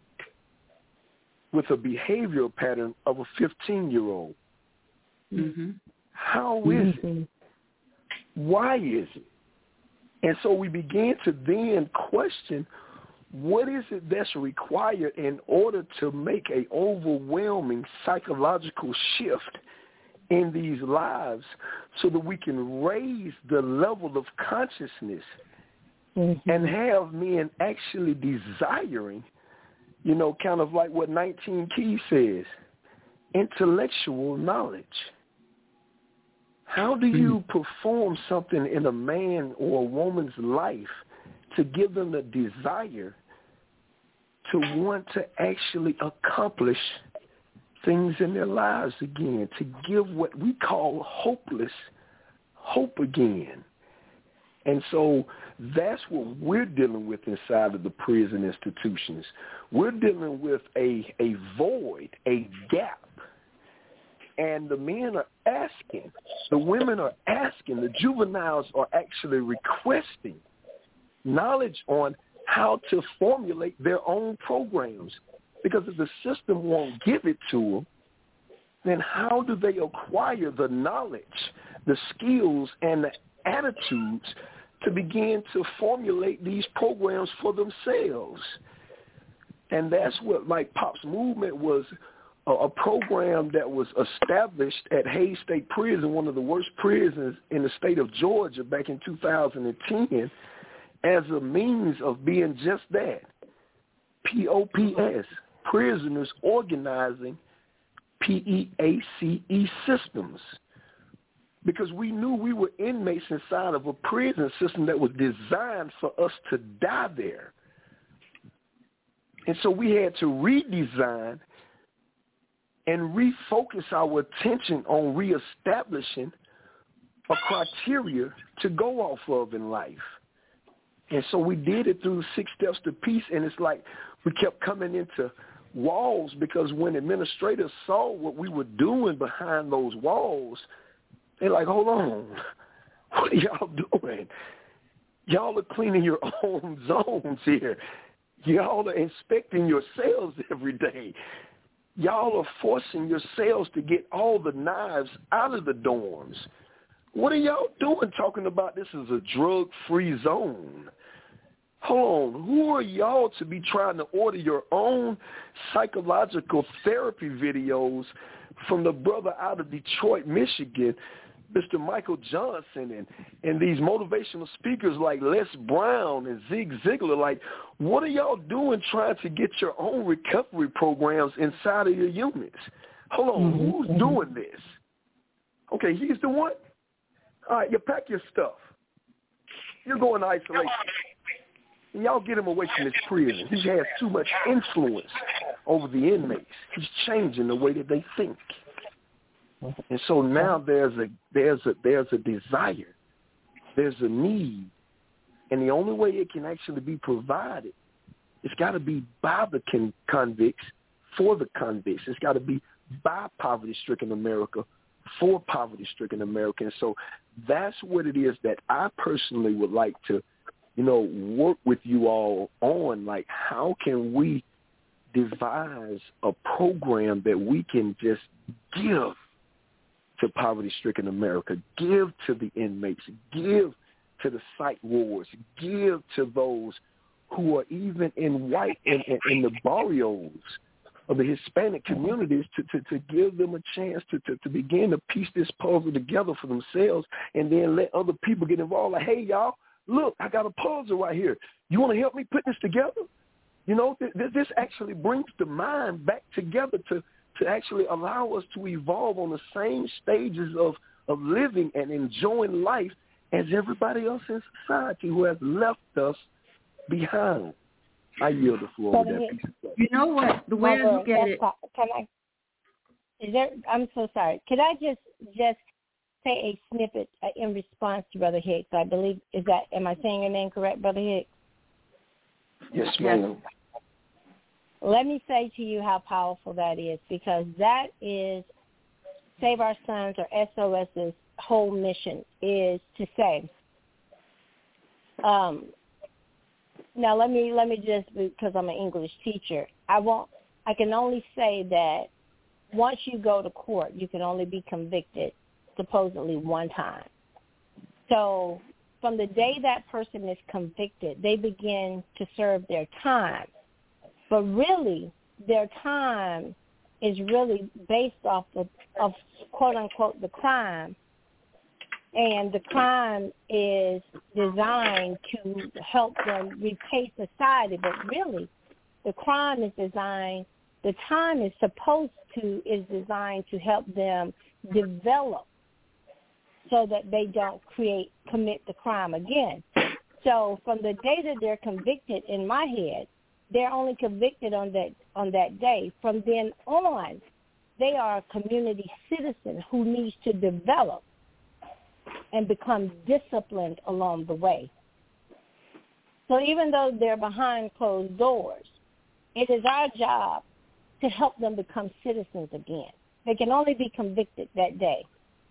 with a behavioral pattern of a 15-year-old. Mm-hmm. How is it? Why is it? And so we began to then question, what is it that's required in order to make an overwhelming psychological shift in these lives so that we can raise the level of consciousness and have men actually desiring, kind of like what 19 Keys says, intellectual knowledge. How do you perform something in a man or a woman's life to give them the desire to want to actually accomplish things in their lives again, to give what we call hopeless hope again? And so that's what we're dealing with inside of the prison institutions. We're dealing with a void, a gap. And the men are asking, the women are asking, the juveniles are actually requesting knowledge on how to formulate their own programs. Because if the system won't give it to them, then how do they acquire the knowledge, the skills, and the attitudes to begin to formulate these programs for themselves? And that's what, like, Pop's movement was, a program that was established at Hays State Prison, one of the worst prisons in the state of Georgia, back in 2010, as a means of being just that, POPS, Prisoners Organizing PEACE systems. Because we knew we were inmates inside of a prison system that was designed for us to die there. And so we had to redesign and refocus our attention on reestablishing a criteria to go off of in life. And so we did it through 6 steps to peace, and it's like we kept coming into walls, because when administrators saw what we were doing behind those walls, they're like, hold on, what are y'all doing? Y'all are cleaning your own zones here. Y'all are inspecting your cells every day. Y'all are forcing your cells to get all the knives out of the dorms. What are y'all doing talking about this is a drug-free zone? Hold on, who are y'all to be trying to order your own psychological therapy videos from the brother out of Detroit, Michigan, Mr. Michael Johnson, and these motivational speakers like Les Brown and Zig Ziglar? Like, what are y'all doing trying to get your own recovery programs inside of your units? Hold on, who's doing this? Okay, he's the one. All right, you pack your stuff. You're going to isolation. And y'all get him away from his prison. He has too much influence over the inmates. He's changing the way that they think. And so now there's a desire there's a need, and the only way it can actually be provided, it's got to be by the convicts for the convicts. It's got to be by poverty-stricken America for poverty-stricken America. And so that's what it is that I personally would like to, work with you all on. Like, how can we devise a program that we can just give to poverty-stricken America, give to the inmates, give to the psych wards, give to those who are even in the barrios of the Hispanic communities, to give them a chance to begin to piece this puzzle together for themselves, and then let other people get involved. Like, hey, y'all, look, I got a puzzle right here. You want to help me put this together? This actually brings the mind back together to actually allow us to evolve on the same stages of living and enjoying life as everybody else in society who has left us behind. I yield the floor to that piece of stuff.
You know what? The way I look at it.
I'm so sorry. Could I just say a snippet in response to Brother Hicks? I believe, am I saying your name correct, Brother Hicks?
Yes, ma'am.
Let me say to you how powerful that is, because that is Save Our Sons, or SOS's whole mission, is to say, now let me just, because I'm an English teacher, I can only say that once you go to court, you can only be convicted supposedly one time. So from the day that person is convicted, they begin to serve their time. But really, their time is really based off of quote-unquote, the crime. And the crime is designed to help them repay society. But really, the crime is designed, the time is designed to help them develop so that they don't commit the crime again. So from the day that they're convicted, in my head, they're only convicted on that day. From then on, they are a community citizen who needs to develop and become disciplined along the way. So even though they're behind closed doors, it is our job to help them become citizens again. They can only be convicted that day.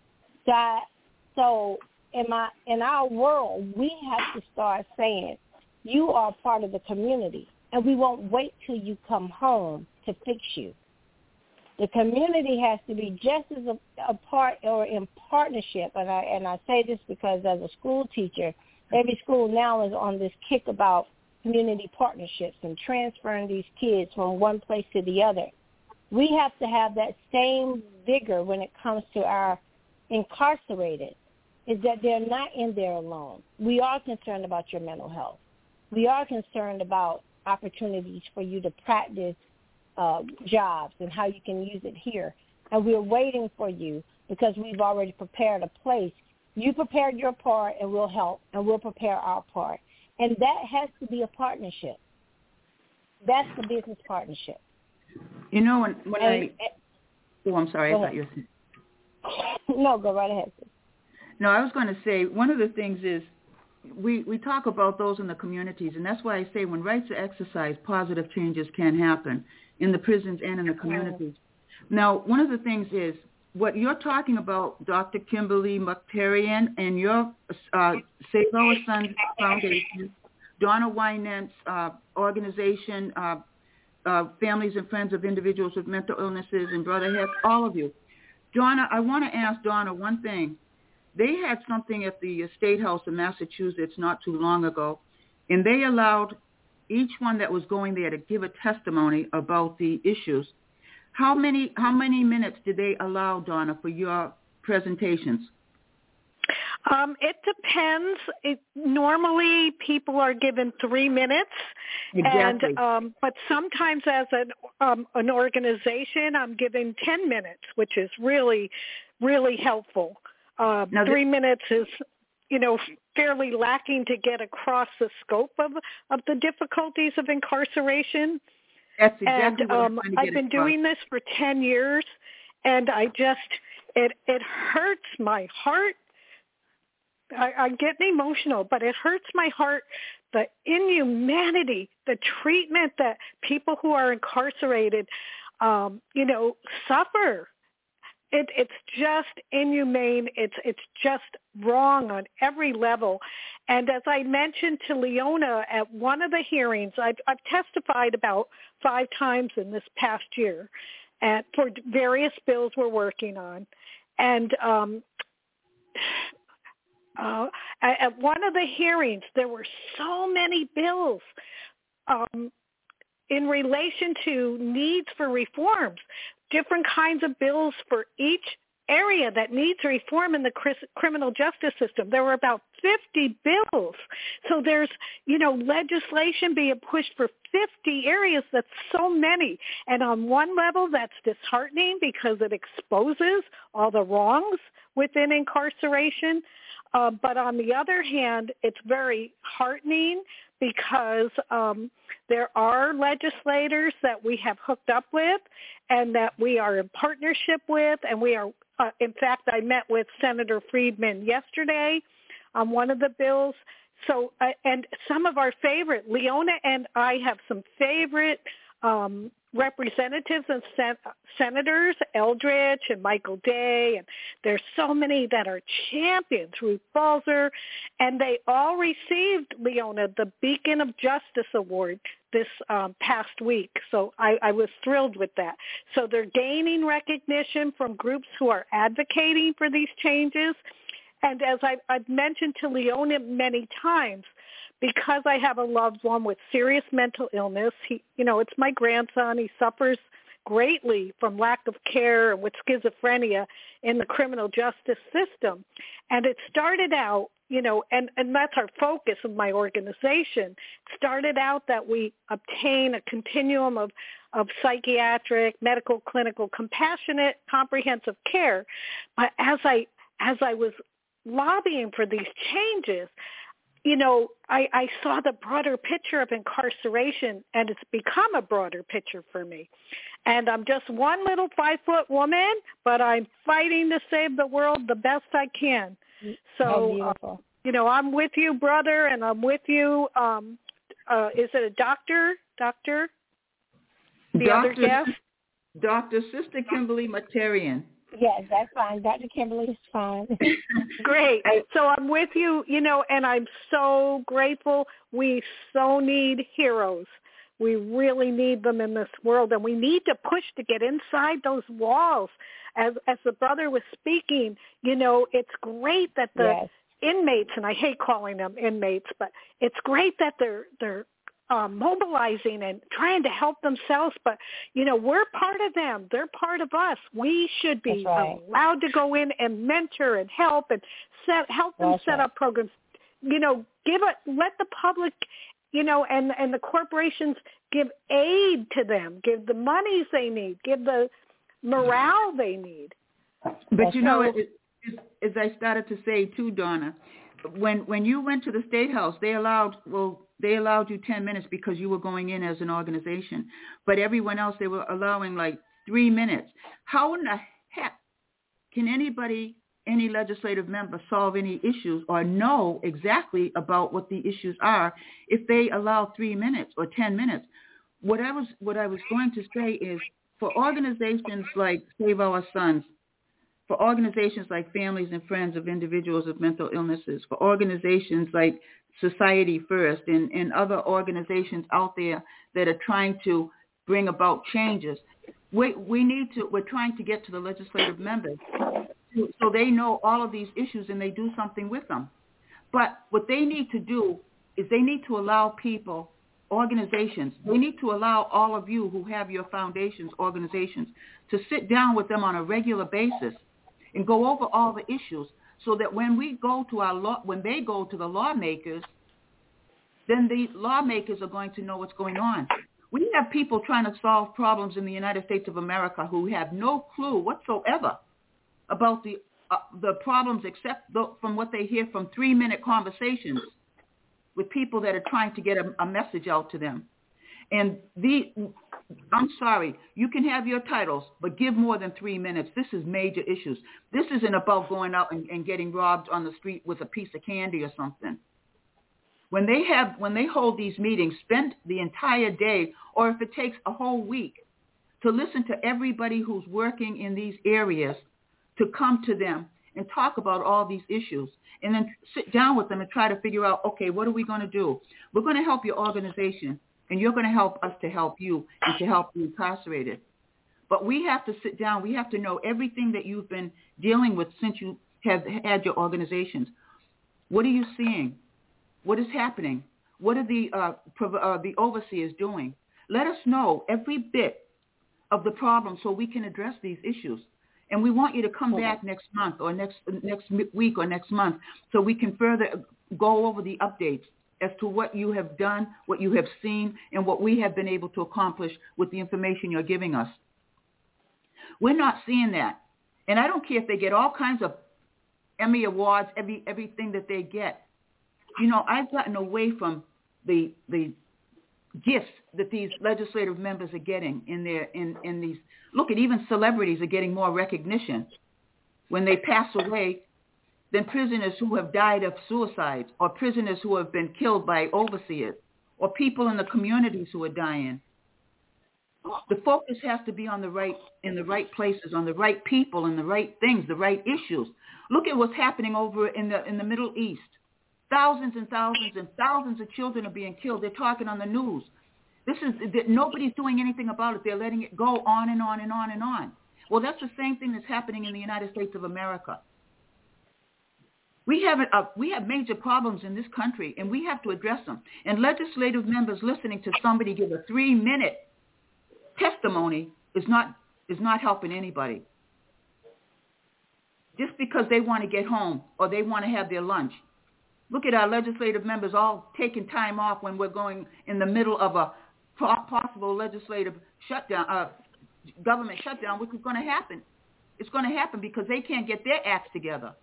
So in our world, we have to start saying, you are part of the community, and we won't wait till you come home to fix you. The community has to be just as a part or in partnership, and I say this because as a school teacher, every school now is on this kick about community partnerships and transferring these kids from one place to the other. We have to have that same vigor when it comes to our incarcerated, is that they're not in there alone. We are concerned about your mental health. We are concerned about opportunities for you to practice jobs and how you can use it here. And we're waiting for you because we've already prepared a place. You prepared your part, and we'll help, and we'll prepare our part. And that has to be a partnership. That's the business partnership.
You know, I'm sorry, I thought you were saying.
No, go right ahead.
No, I was going to say, one of the things is we talk about those in the communities, and that's why I say when rights are exercised, positive changes can happen in the prisons and in the communities. Now, one of the things is what you're talking about, Dr. Kimberly Mukhtarian, and your Save Our Sons Foundation, Donna Winant's organization, Families and Friends of Individuals with Mental Illnesses, and Brother Hicks, all of you. Donna, I want to ask Donna one thing. They had something at the State House in Massachusetts not too long ago, and they allowed each one that was going there to give a testimony about the issues. How many minutes did they allow, Donna, for your presentations?
It depends. Normally, people are given 3 minutes,
Exactly.
and but sometimes, as an organization, I'm giving 10 minutes, which is really, really helpful. 3 minutes is, fairly lacking to get across the scope of the difficulties of incarceration.
That's exactly what I'm trying to get
I've been
across.
doing this for 10 years, and it hurts my heart I'm getting emotional, but it hurts my heart, the inhumanity, the treatment that people who are incarcerated, suffer. It's just inhumane. It's just wrong on every level. And as I mentioned to Leona at one of the hearings, I've testified about 5 times in this past year for various bills we're working on. And at one of the hearings, there were so many bills in relation to needs for reforms, different kinds of bills for each area that needs reform in the criminal justice system. There were about 50 bills. So there's, legislation being pushed for 50 areas. That's so many. And on one level, that's disheartening because it exposes all the wrongs within incarceration. But on the other hand, it's very heartening because there are legislators that we have hooked up with and that we are in partnership with. And we are, in fact, I met with Senator Friedman yesterday on one of the bills. So, and some of our favorite, Leona and I have some favorite representatives and senators, Eldridge and Michael Day, and there's so many that are champions, Ruth Balzer, and they all received, Leona, the Beacon of Justice Award this past week. So I was thrilled with that. So they're gaining recognition from groups who are advocating for these changes. And as I've mentioned to Leona many times, because I have a loved one with serious mental illness, it's my grandson. He suffers greatly from lack of care and with schizophrenia in the criminal justice system. And it started out, and that's our focus of my organization, started out that we obtain a continuum of psychiatric, medical, clinical, compassionate, comprehensive care. But as I was lobbying for these changes, I saw the broader picture of incarceration, and it's become a broader picture for me. And I'm just one little 5-foot woman, but I'm fighting to save the world the best I can. So, I'm with you, brother, and I'm with you. Is it a doctor? The other guest?
Dr. Sister Kimberly Materian.
Yes, that's fine. Dr. Kimberly is fine.
Great. So I'm with you, and I'm so grateful. We so need heroes. We really need them in this world, and we need to push to get inside those walls. As the brother was speaking, it's great that the inmates, and I hate calling them inmates, but it's great that they're mobilizing and trying to help themselves, but we're part of them. They're part of us. We should be allowed to go in and mentor and help and help them set up programs. Let the public, and the corporations give aid to them, give the monies they need, give the morale they need.
But as I started to say too, Donna, when you went to the State House, they allowed you 10 minutes because you were going in as an organization. But everyone else, they were allowing like 3 minutes. How in the heck can any legislative member solve any issues or know exactly about what the issues are if they allow 3 minutes or 10 minutes? What I was going to say is for organizations like Save Our Sons, for organizations like Families and Friends of Individuals with Mental Illnesses, for organizations like Society First and other organizations out there that are trying to bring about changes, we're trying to get to the legislative members so they know all of these issues and they do something with them. But what they need to do is they need to allow people, organizations, they need to allow all of you who have your foundations, organizations, to sit down with them on a regular basis and go over all the issues so that when they go to the lawmakers, then the lawmakers are going to know what's going on. We have people trying to solve problems in the United States of America who have no clue whatsoever about the problems except from what they hear from 3-minute conversations with people that are trying to get a message out to them. And I'm sorry, you can have your titles, but give more than 3 minutes. This is major issues. This isn't about going out and getting robbed on the street with a piece of candy or something. When they hold these meetings, spend the entire day, or if it takes a whole week, to listen to everybody who's working in these areas, to come to them and talk about all these issues, and then sit down with them and try to figure out, okay, what are we going to do? We're going to help your organization, and you're going to help us to help you and to help the incarcerated. But we have to sit down. We have to know everything that you've been dealing with since you have had your organizations. What are you seeing? What is happening? What are the overseers doing? Let us know every bit of the problem so we can address these issues. And we want you to come back next month or next week or next month so we can further go over the updates as to what you have done, what you have seen, and what we have been able to accomplish with the information you're giving us. We're not seeing that. And I don't care if they get all kinds of Emmy Awards, everything that they get. You know, I've gotten away from the gifts that these legislative members are getting in these. Look at, even celebrities are getting more recognition when they pass away than prisoners who have died of suicide, or prisoners who have been killed by overseers, or people in the communities who are dying. The focus has to be in the right places, on the right people and the right things, the right issues. Look at what's happening over in the Middle East. Thousands and thousands and thousands of children are being killed. They're talking on the news. Nobody's doing anything about it. They're letting it go on and on and on and on. Well, that's the same thing that's happening in the United States of America. We have major problems in this country, and we have to address them. And legislative members listening to somebody give a 3-minute testimony is not helping anybody. Just because they want to get home or they want to have their lunch. Look at our legislative members all taking time off when we're going in the middle of a possible legislative shutdown, government shutdown, which is going to happen. It's going to happen because they can't get their acts together.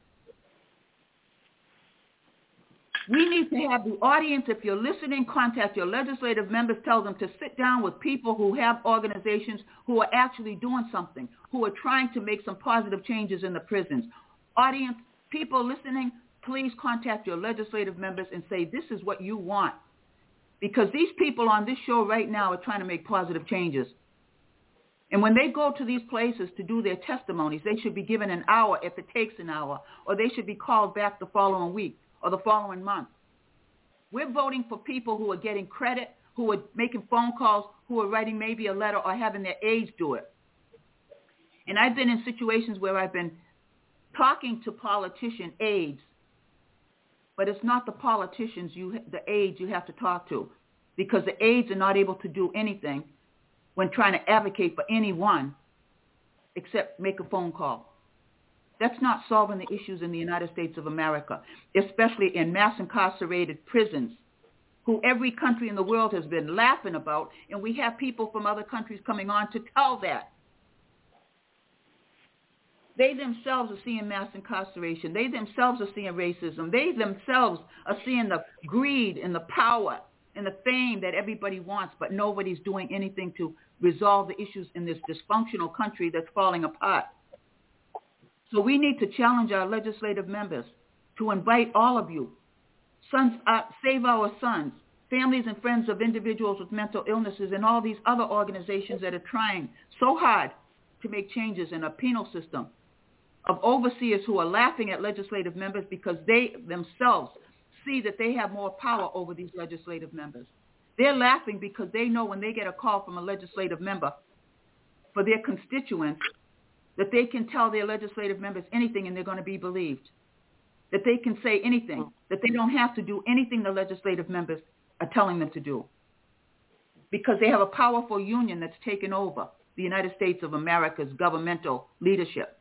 We need to have the audience, if you're listening, contact your legislative members, tell them to sit down with people who have organizations who are actually doing something, who are trying to make some positive changes in the prisons. Audience, people listening, please contact your legislative members and say, this is what you want. Because these people on this show right now are trying to make positive changes. And when they go to these places to do their testimonies, they should be given an hour if it takes an hour, or they should be called back the following week or the following month. We're voting for people who are getting credit, who are making phone calls, who are writing maybe a letter or having their aides do it. And I've been in situations where I've been talking to politician aides, but it's not the politicians, the aides you have to talk to, because the aides are not able to do anything when trying to advocate for anyone except make a phone call. That's not solving the issues in the United States of America, especially in mass incarcerated prisons, who every country in the world has been laughing about, and we have people from other countries coming on to tell that. They themselves are seeing mass incarceration. They themselves are seeing racism. They themselves are seeing the greed and the power and the fame that everybody wants, but nobody's doing anything to resolve the issues in this dysfunctional country that's falling apart. So we need to challenge our legislative members to invite all of you, Save Our Sons, families and friends of individuals with mental illnesses, and all these other organizations that are trying so hard to make changes in a penal system, of overseers who are laughing at legislative members because they themselves see that they have more power over these legislative members. They're laughing because they know when they get a call from a legislative member for their constituents that they can tell their legislative members anything and they're going to be believed, that they can say anything, that they don't have to do anything the legislative members are telling them to do, because they have a powerful union that's taken over the United States of America's governmental leadership.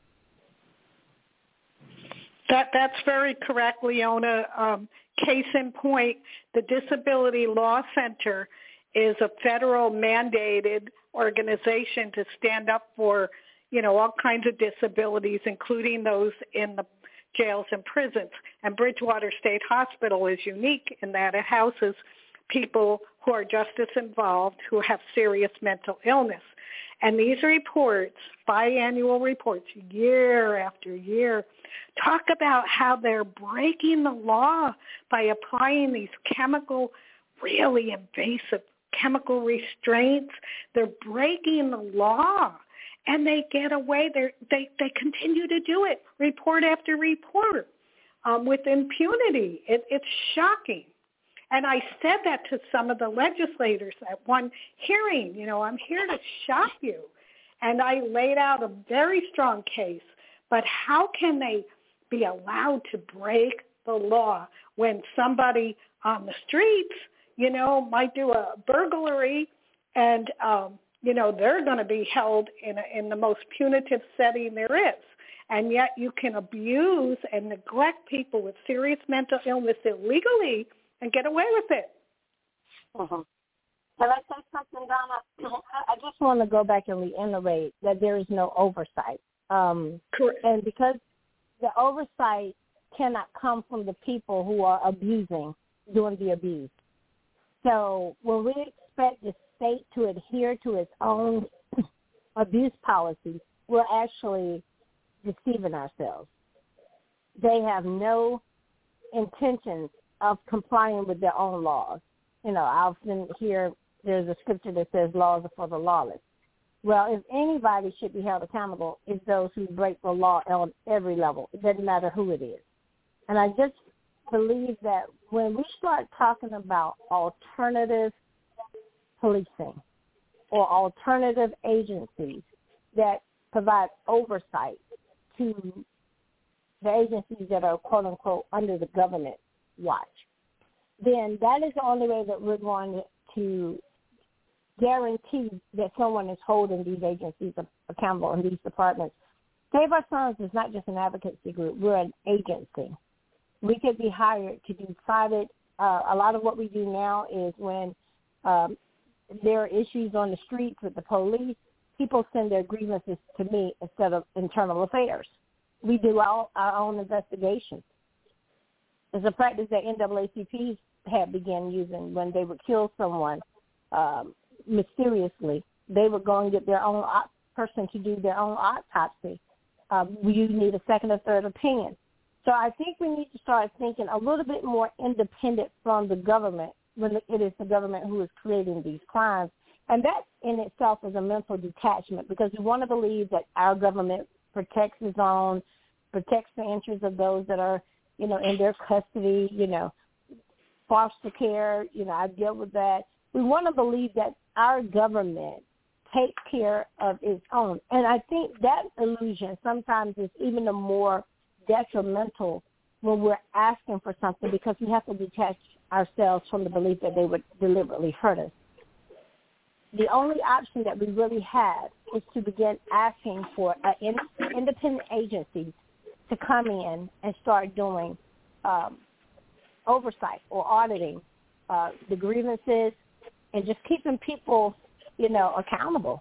That's very correct, Leona. Case in point, the Disability Law Center is a federal mandated organization to stand up for, all kinds of disabilities, including those in the jails and prisons. And Bridgewater State Hospital is unique in that it houses people who are justice involved who have serious mental illness. And these reports, biannual reports, year after year, talk about how they're breaking the law by applying these really invasive chemical restraints. They're breaking the law, and they get away. They continue to do it, report after report, with impunity. It's shocking. And I said that to some of the legislators at one hearing, I'm here to shock you. And I laid out a very strong case. But how can they be allowed to break the law when somebody on the streets, might do a burglary and, they're going to be held in the most punitive setting there is. And yet you can abuse and neglect people with serious mental illness illegally and get away with it.
Mm-hmm. Can I say something, Donna? I just want to go back and reiterate that there is no oversight.
Correct.
And because the oversight cannot come from the people who are doing the abuse. So when we expect the state to adhere to its own abuse policies, we're actually deceiving ourselves. They have no intentions of complying with their own laws. I often hear there's a scripture that says laws are for the lawless. Well, if anybody should be held accountable, it's those who break the law on every level. It doesn't matter who it is. And I just believe that when we start talking about alternative policing or alternative agencies that provide oversight to the agencies that are, quote unquote, under the government watch, then that is the only way that we're going to guarantee that someone is holding these agencies accountable in these departments. Save Our Sons is not just an advocacy group. We're an agency. We could be hired to do private. A lot of what we do now is when there are issues on the streets with the police, people send their grievances to me instead of internal affairs. We do our own investigations. It's a practice that NAACP had begun using when they would kill someone mysteriously. They would go and get their own person to do their own autopsy. We need a second or third opinion. So I think we need to start thinking a little bit more independent from the government when it is the government who is creating these crimes. And that in itself is a mental detachment, because we want to believe that our government protects its own, protects the interests of those that are, in their custody, foster care, I deal with that. We want to believe that our government takes care of its own. And I think that illusion sometimes is even more detrimental when we're asking for something, because we have to detach ourselves from the belief that they would deliberately hurt us. The only option that we really have is to begin asking for independent agencies to come in and start doing oversight or auditing the grievances and just keeping people, accountable.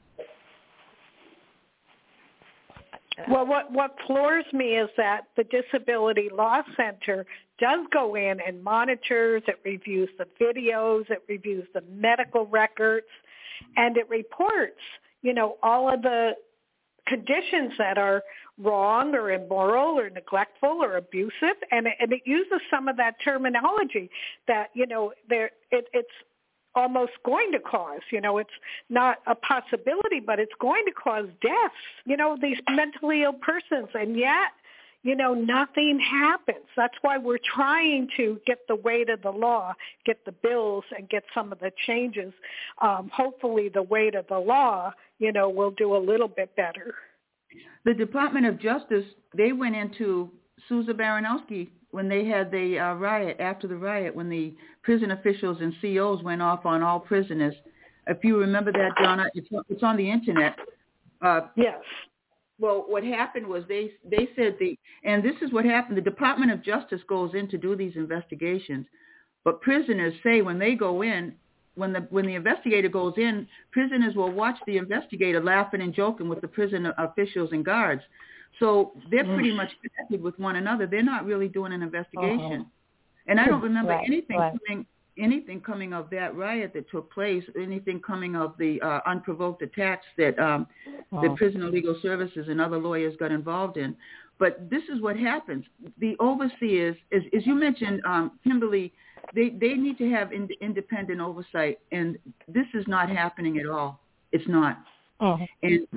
Well, what floors me is that the Disability Law Center does go in and monitors, it reviews the videos, it reviews the medical records, and it reports, all of the conditions that are wrong or immoral or neglectful or abusive, and it uses some of that terminology that, it's almost going to cause, it's not a possibility, but it's going to cause deaths, these mentally ill persons, and yet, nothing happens. That's why we're trying to get the weight of the law, get the bills, and get some of the changes. Hopefully the weight of the law, will do a little bit better.
The Department of Justice, they went into Sousa Baranowski when they had the riot, after the riot, when the prison officials and COs went off on all prisoners. If you remember that, Donna, it's on the Internet.
Yes.
Well, what happened was they said and this is what happened, the Department of Justice goes in to do these investigations, but prisoners say when they go in, when the investigator goes in, prisoners will watch the investigator laughing and joking with the prison officials and guards. So they're pretty much connected with one another. They're not really doing an investigation. And I don't remember anything coming anything coming of that riot that took place, anything coming of the unprovoked attacks that the Prison Legal Services and other lawyers got involved in. But this is what happens. The overseers, as you mentioned, Kimberly, they need to have independent oversight, and this is not happening at all. It's not. And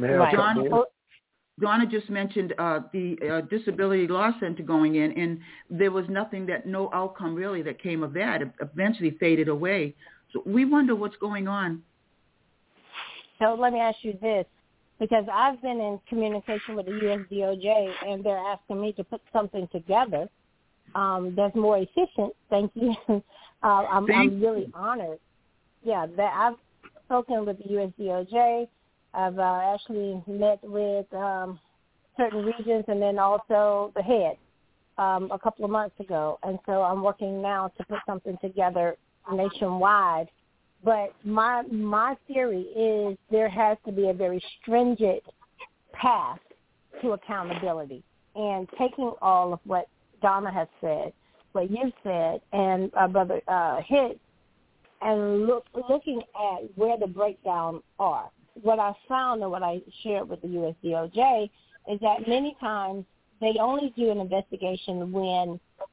Donna just mentioned the Disability Law Center going in, and there was no outcome really that came of that. It eventually faded away. So we wonder what's going on.
So let me ask you this, because I've been in communication with the USDOJ, and they're asking me to put something together that's more efficient. Thank you. I'm really honored. Yeah, that I've spoken with the USDOJ. I've actually met with certain regions and then also the head a couple of months ago. And so I'm working now to put something together nationwide. But my theory is there has to be a very stringent path to accountability. And taking all of what Donna has said, what you've said, and Brother Hicks, and looking at where the breakdowns are. What I found and what I shared with the USDOJ is that many times they only do an investigation when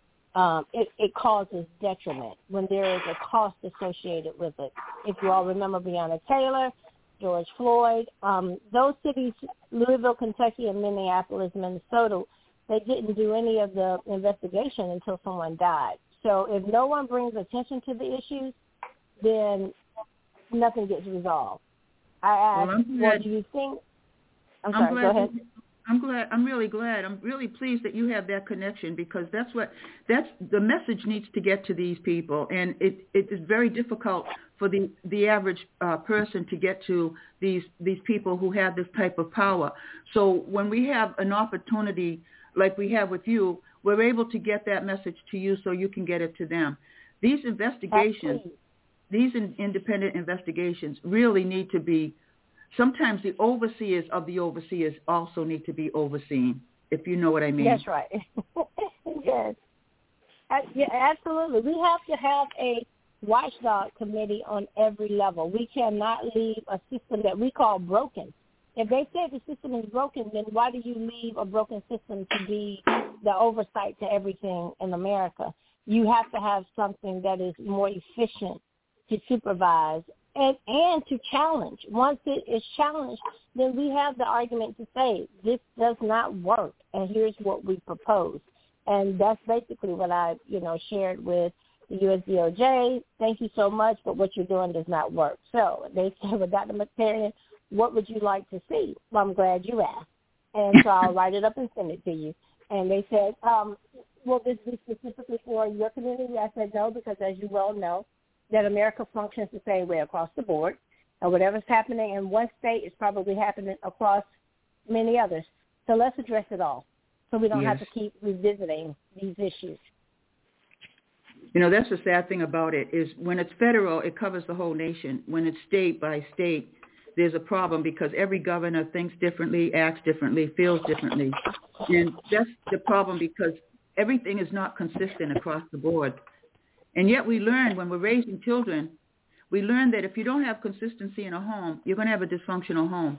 it causes detriment, when there is a cost associated with it. If you all remember Breonna Taylor, George Floyd, those cities, Louisville, Kentucky, and Minneapolis, Minnesota, they didn't do any of the investigation until someone died. So if no one brings attention to the issues, then nothing gets resolved. I asked, what do you think? I'm sorry, go ahead.
I'm really glad. I'm really pleased that you have that connection, because that's the message needs to get to these people. And it is very difficult for the average person to get to these people who have this type of power. So when we have an opportunity like we have with you, we're able to get that message to you so you can get it to them. These investigations, these independent investigations really need to be, sometimes the overseers of the overseers also need to be overseen, if you know what I mean.
That's right. Yes. Yeah, absolutely. We have to have a watchdog committee on every level. We cannot leave a system that we call broken. If they say the system is broken, then why do you leave a broken system to be the oversight to everything in America? You have to have something that is more efficient to supervise and to challenge. Once it is challenged, then we have the argument to say, this does not work, and here's what we propose. And that's basically what I, shared with the USDOJ. Thank you so much, but what you're doing does not work. So they said, well, Dr. McTarian, what would you like to see? Well, I'm glad you asked. And so I'll write it up and send it to you. And they said, will this be specifically for your community? I said no, because as you well know, that America functions the same way across the board. And whatever's happening in one state is probably happening across many others. So let's address it all so we don't have to keep revisiting these issues.
That's the sad thing about it is when it's federal, it covers the whole nation. When it's state by state, there's a problem because every governor thinks differently, acts differently, feels differently. And that's the problem because everything is not consistent across the board. And yet we learn when we're raising children, we learn that if you don't have consistency in a home, you're going to have a dysfunctional home.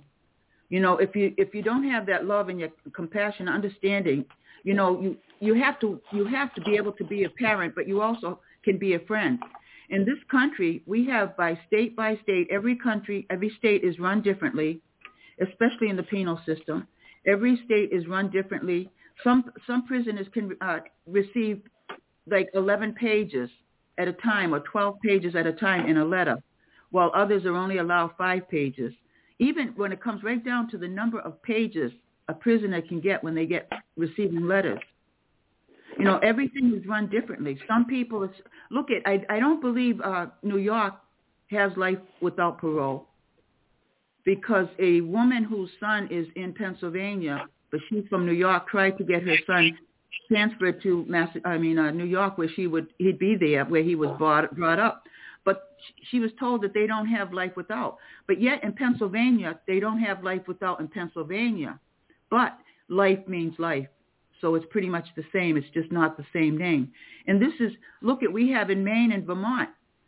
If you don't have that love and your compassion, understanding, you have to be able to be a parent, but you also can be a friend. In this country, we have by state, every state is run differently, especially in the penal system. Every state is run differently. Some prisoners can receive like 11 pages at a time or 12 pages at a time in a letter, while others are only allowed 5 pages. Even when it comes right down to the number of pages a prisoner can get when they get receiving letters. Everything is run differently. Some people, I don't believe New York has life without parole because a woman whose son is in Pennsylvania, but she's from New York, tried to get her son transferred to New York, where he'd be there, where he was brought up. But she was told that they don't have life without. But yet in Pennsylvania, they don't have life without in Pennsylvania. But life means life. So it's pretty much the same. It's just not the same name. And we have in Maine and Vermont,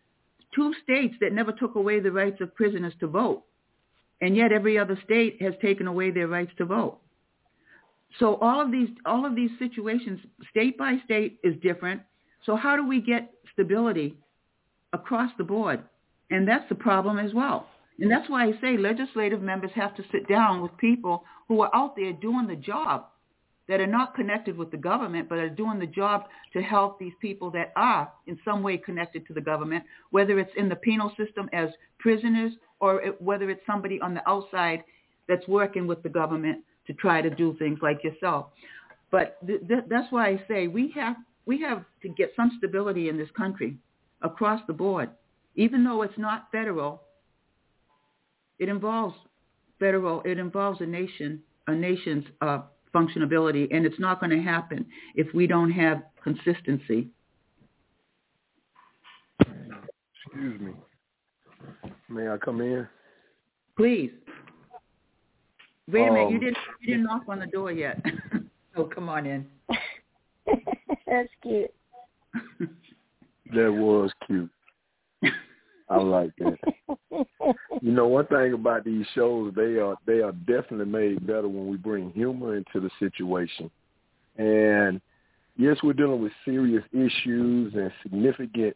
2 states that never took away the rights of prisoners to vote. And yet every other state has taken away their rights to vote. So all of these situations, state by state, is different. So how do we get stability across the board? And that's the problem as well. And that's why I say legislative members have to sit down with people who are out there doing the job, that are not connected with the government, but are doing the job to help these people that are in some way connected to the government, whether it's in the penal system as prisoners or whether it's somebody on the outside that's working with the government to try to do things like yourself. But that's why I say we have to get some stability in this country across the board. Even though it's not federal, it involves a nation's functionability, and it's not going to happen if we don't have consistency.
Excuse me. May I come in?
Please. Wait a minute, you didn't knock on the door yet. Oh, come on in.
That's cute.
That was cute. I like that. You know, one thing about these shows, they are definitely made better when we bring humor into the situation. And yes, we're dealing with serious issues and significant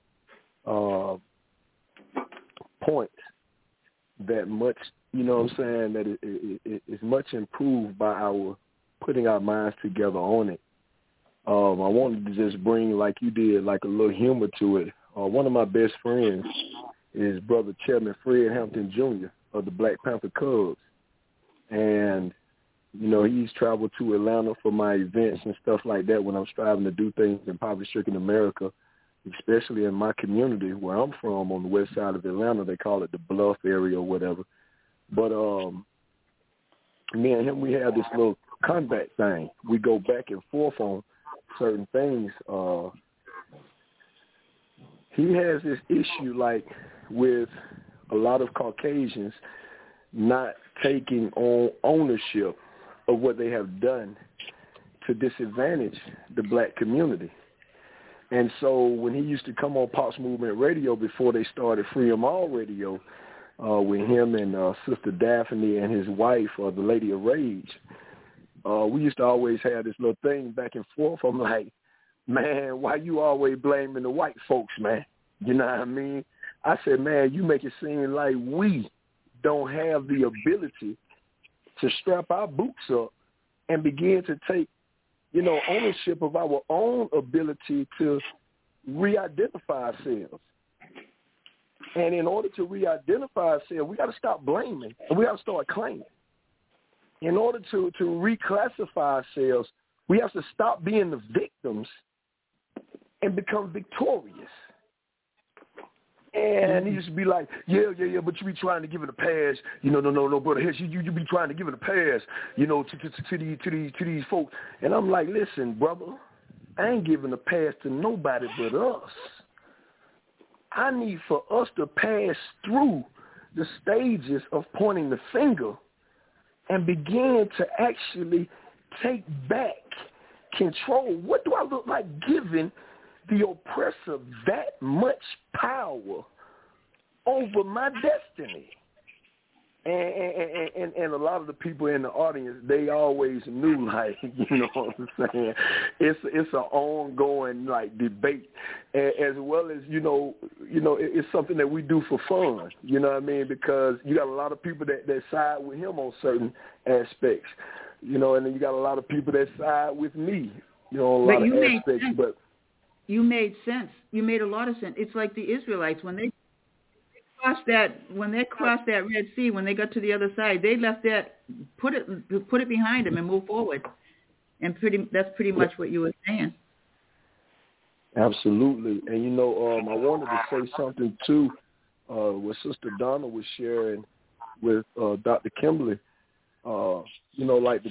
points that much, you know what I'm saying, that it is much improved by our putting our minds together on it. I wanted to just bring, like you did, like a little humor to it. One of my best friends is Brother Chairman Fred Hampton Jr. of the Black Panther Cubs. And, you know, he's traveled to Atlanta for my events and stuff like that when I'm striving to do things in poverty-stricken America, especially in my community where I'm from on the west side of Atlanta. They call it the Bluff area or whatever. But me and him, we have this little combat thing. We go back and forth on certain things. He has this issue, like, with a lot of Caucasians not taking on ownership of what they have done to disadvantage the black community. And so when he used to come on Pops Movement Radio before they started Free 'Em All Radio, with him and Sister Daphne and his wife, the Lady of Rage, we used to always have this little thing back and forth. I'm like, man, why you always blaming the white folks, man? You know what I mean? I said, man, you make it seem like we don't have the ability to strap our boots up and begin to take, you know, ownership of our own ability to re-identify ourselves. And in order to re-identify ourselves, we got to stop blaming and we got to start claiming. In order to reclassify ourselves, we have to stop being the victims and become victorious. And he used to be like, yeah, but you be trying to give it a pass. You know, no, brother, you be trying to give it a pass, you know, to these folks. And I'm like, listen, brother, I ain't giving a pass to nobody but us. I need for us to pass through the stages of pointing the finger and begin to actually take back control. What do I look like giving the oppressor that much power over my destiny? And a lot of the people in the audience, they always knew, like, you know what I'm saying, it's an ongoing, like, debate, as well as, you know, it's something that we do for fun, you know what I mean, because you got a lot of people that side with him on certain aspects, you know, and then you got a lot of people that side with me, you know, on a lot of aspects. But
you made sense. You made a lot of sense. It's like the Israelites when they crossed that Red Sea, when they got to the other side, they left that, put it behind them and move forward. And that's pretty much what you were saying.
Absolutely. And you know, I wanted to say something too, what Sister Donna was sharing with Dr. Kimberly. You know, like the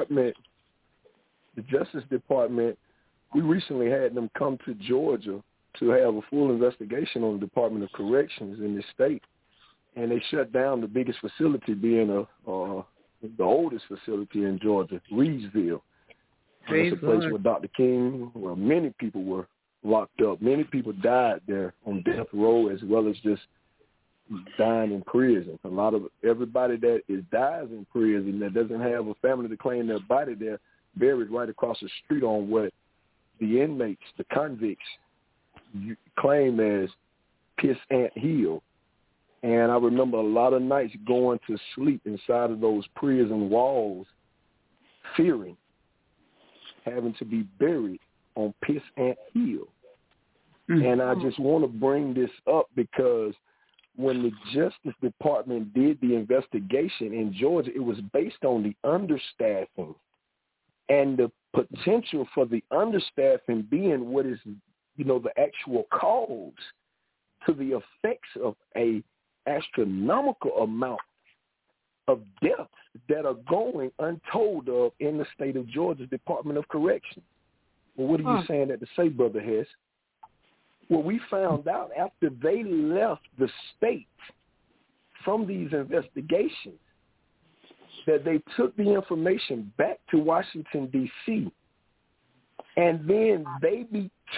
Justice Department, we recently had them come to Georgia to have a full investigation on the Department of Corrections in this state. And they shut down the biggest facility, being the oldest facility in Georgia, Reedsville. It's a place where Dr. King, where many people were locked up. Many people died there on death row as well as just dying in prison. A lot of everybody that dies in prison that doesn't have a family to claim their body, they're buried right across the street on what the inmates, the convicts, claim as Piss Ant Hill. And I remember a lot of nights going to sleep inside of those prison walls, fearing having to be buried on Piss Ant Hill. Mm-hmm. And I just want to bring this up because when the Justice Department did the investigation in Georgia, it was based on the understaffing and the potential for the understaffing being what is, the actual cause to the effects of a astronomical amount of deaths that are going untold of in the state of Georgia's Department of Corrections. Well, what are you saying that to say, Brother Hess? Well, we found out after they left the state from these investigations that they took the information back to Washington, D.C., and then they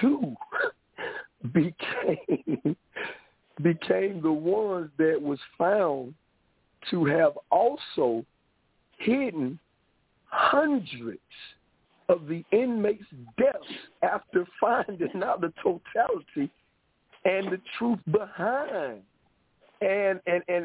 became the ones that was found to have also hidden hundreds of the inmates' deaths after finding out the totality and the truth behind. And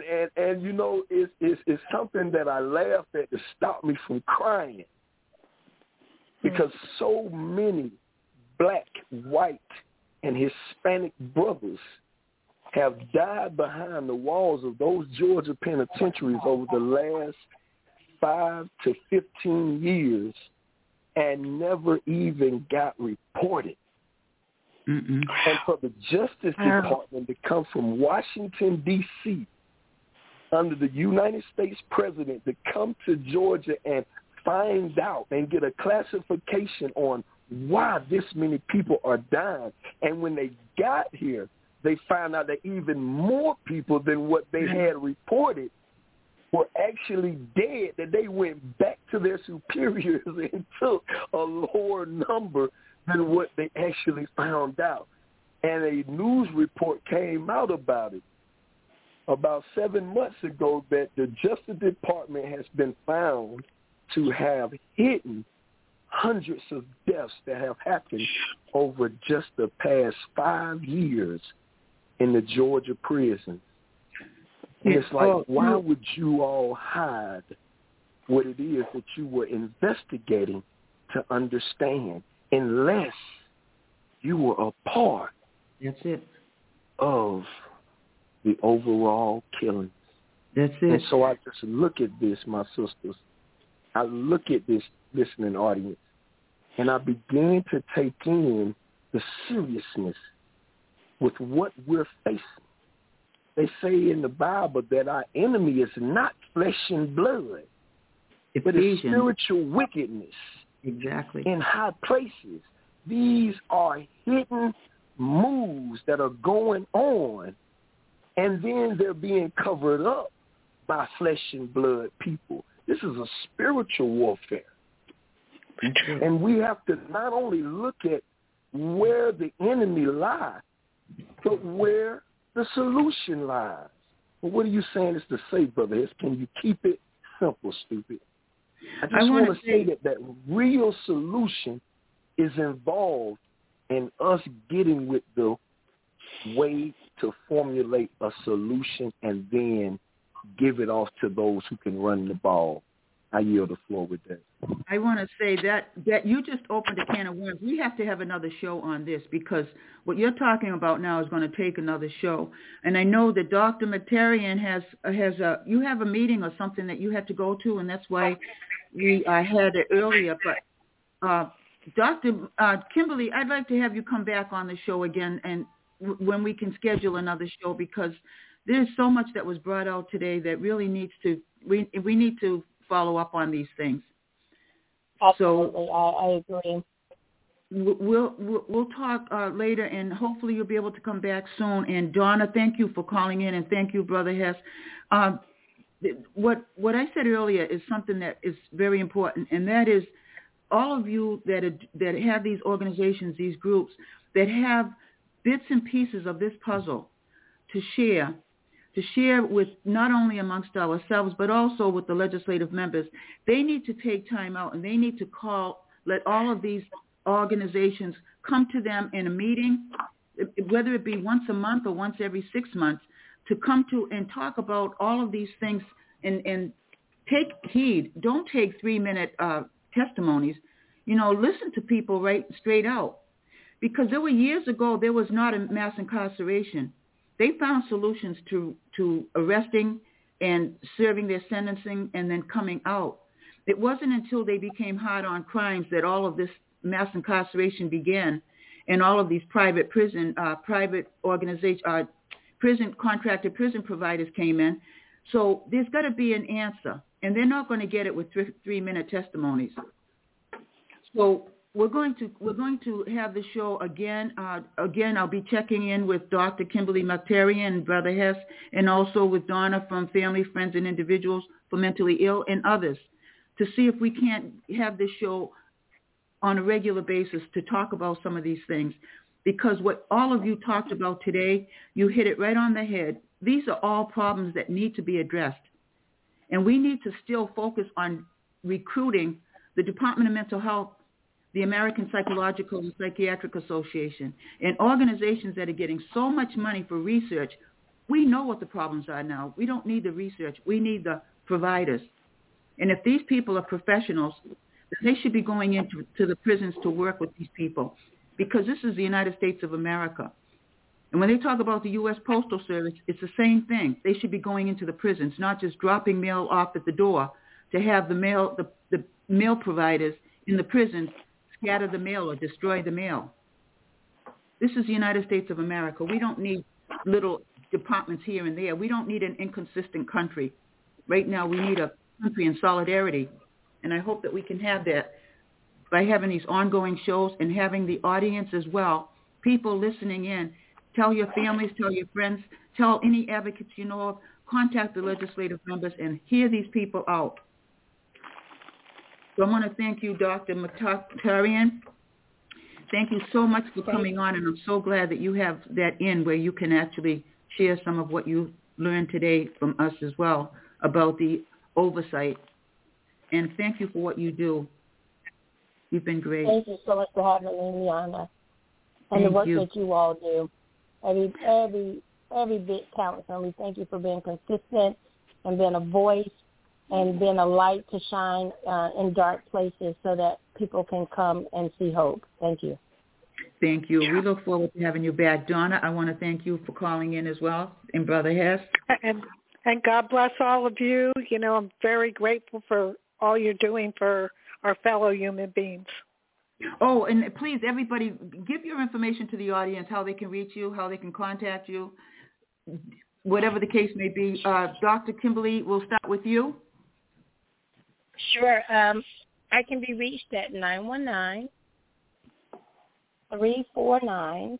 it's something that I laugh at to stop me from crying, because so many black, white, and Hispanic brothers have died behind the walls of those Georgia penitentiaries over the last 5 to 15 years and never even got reported. Mm-mm. And for the Justice Department to come from Washington, D.C., under the United States President, to come to Georgia and find out and get a classification on why this many people are dying. And when they got here, they found out that even more people than what they had reported were actually dead, that they went back to their superiors and took a lower number than what they actually found out. And a news report came out about it about 7 months ago that the Justice Department has been found to have hidden hundreds of deaths that have happened over just the past 5 years in the Georgia prisons. And it's like, why would you all hide what it is that you were investigating to understand unless you were a part of the overall killings?
That's it.
And so I just look at this, my sisters. I look at this listening audience, and I began to take in the seriousness with what we're facing. They say in the Bible that our enemy is not flesh and blood, but it's spiritual wickedness.
Exactly.
In high places. These are hidden moves that are going on, and then they're being covered up by flesh and blood people. This is a spiritual warfare. And we have to not only look at where the enemy lies, but where the solution lies. Well, what are you saying is to say, Brother Hess? Can you keep it simple, stupid? I just want to say that real solution is involved in us getting with the way to formulate a solution and then give it off to those who can run the ball. I yield the floor with that.
I want to say that you just opened a can of worms. We have to have another show on this, because what you're talking about now is going to take another show. And I know that Dr. Matarian you have a meeting or something that you have to go to, and that's why I had it earlier. But Dr. Kimberly, I'd like to have you come back on the show again, and when we can schedule another show, because there's so much that was brought out today that really needs to we need to follow up on these things.
Absolutely, so I agree.
We'll talk later, and hopefully you'll be able to come back soon. And Donna, thank you for calling in, and thank you, Brother Hess. What I said earlier is something that is very important, and that is all of you that have these organizations, these groups. that have bits and pieces of this puzzle to share with not only amongst ourselves, but also with the legislative members. They need to take time out, and they need to let all of these organizations come to them in a meeting, whether it be once a month or once every 6 months, to come to and talk about all of these things and take heed. Don't take 3-minute testimonies. Listen to people right straight out. Because there were years ago, there was not a mass incarceration. They found solutions to arresting and serving their sentencing and then coming out. It wasn't until they became hard on crimes that all of this mass incarceration began, and all of these private contracted prison providers came in. So there's got to be an answer, and they're not going to get it with 3-minute testimonies. So we're going to have the show again. I'll be checking in with Dr. Kimberly Mokhtarian and Brother Hess, and also with Donna from Family, Friends, and Individuals for Mentally Ill and others, to see if we can't have this show on a regular basis to talk about some of these things. Because what all of you talked about today, you hit it right on the head. These are all problems that need to be addressed. And we need to still focus on recruiting the Department of Mental Health, the American Psychological and Psychiatric Association, and organizations that are getting so much money for research. We know what the problems are now. We don't need the research. We need the providers. And if these people are professionals, then they should be going into the prisons to work with these people, because this is the United States of America. And when they talk about the U.S. Postal Service, it's the same thing. They should be going into the prisons, not just dropping mail off at the door, to have the mail providers in the prisons scatter the mail or destroy the mail. This is the United States of America. We don't need little departments here and there. We don't need an inconsistent country. Right now, we need a country in solidarity. And I hope that we can have that by having these ongoing shows and having the audience as well, people listening in. Tell your families, tell your friends, tell any advocates you know of, contact the legislative members and hear these people out. So I want to thank you, Dr. Mokhtarian. Thank you so much for coming on, and I'm so glad that you have that in where you can actually share some of what you learned today from us as well about the oversight. And thank you for what you do. You've been great.
Thank you so much for having me, Liana, and the work that you all do. Every bit counts, and we thank you for being consistent and being a voice and being a light to shine in dark places so that people can come and see hope. Thank you.
Thank you. We look forward to having you back. Donna, I want to thank you for calling in as well, and Brother Hess.
And God bless all of you. I'm very grateful for all you're doing for our fellow human beings.
Oh, and please, everybody, give your information to the audience, how they can reach you, how they can contact you, whatever the case may be. Dr. Kimberly, we'll start with you.
Sure. I can be reached at 919-349-7622.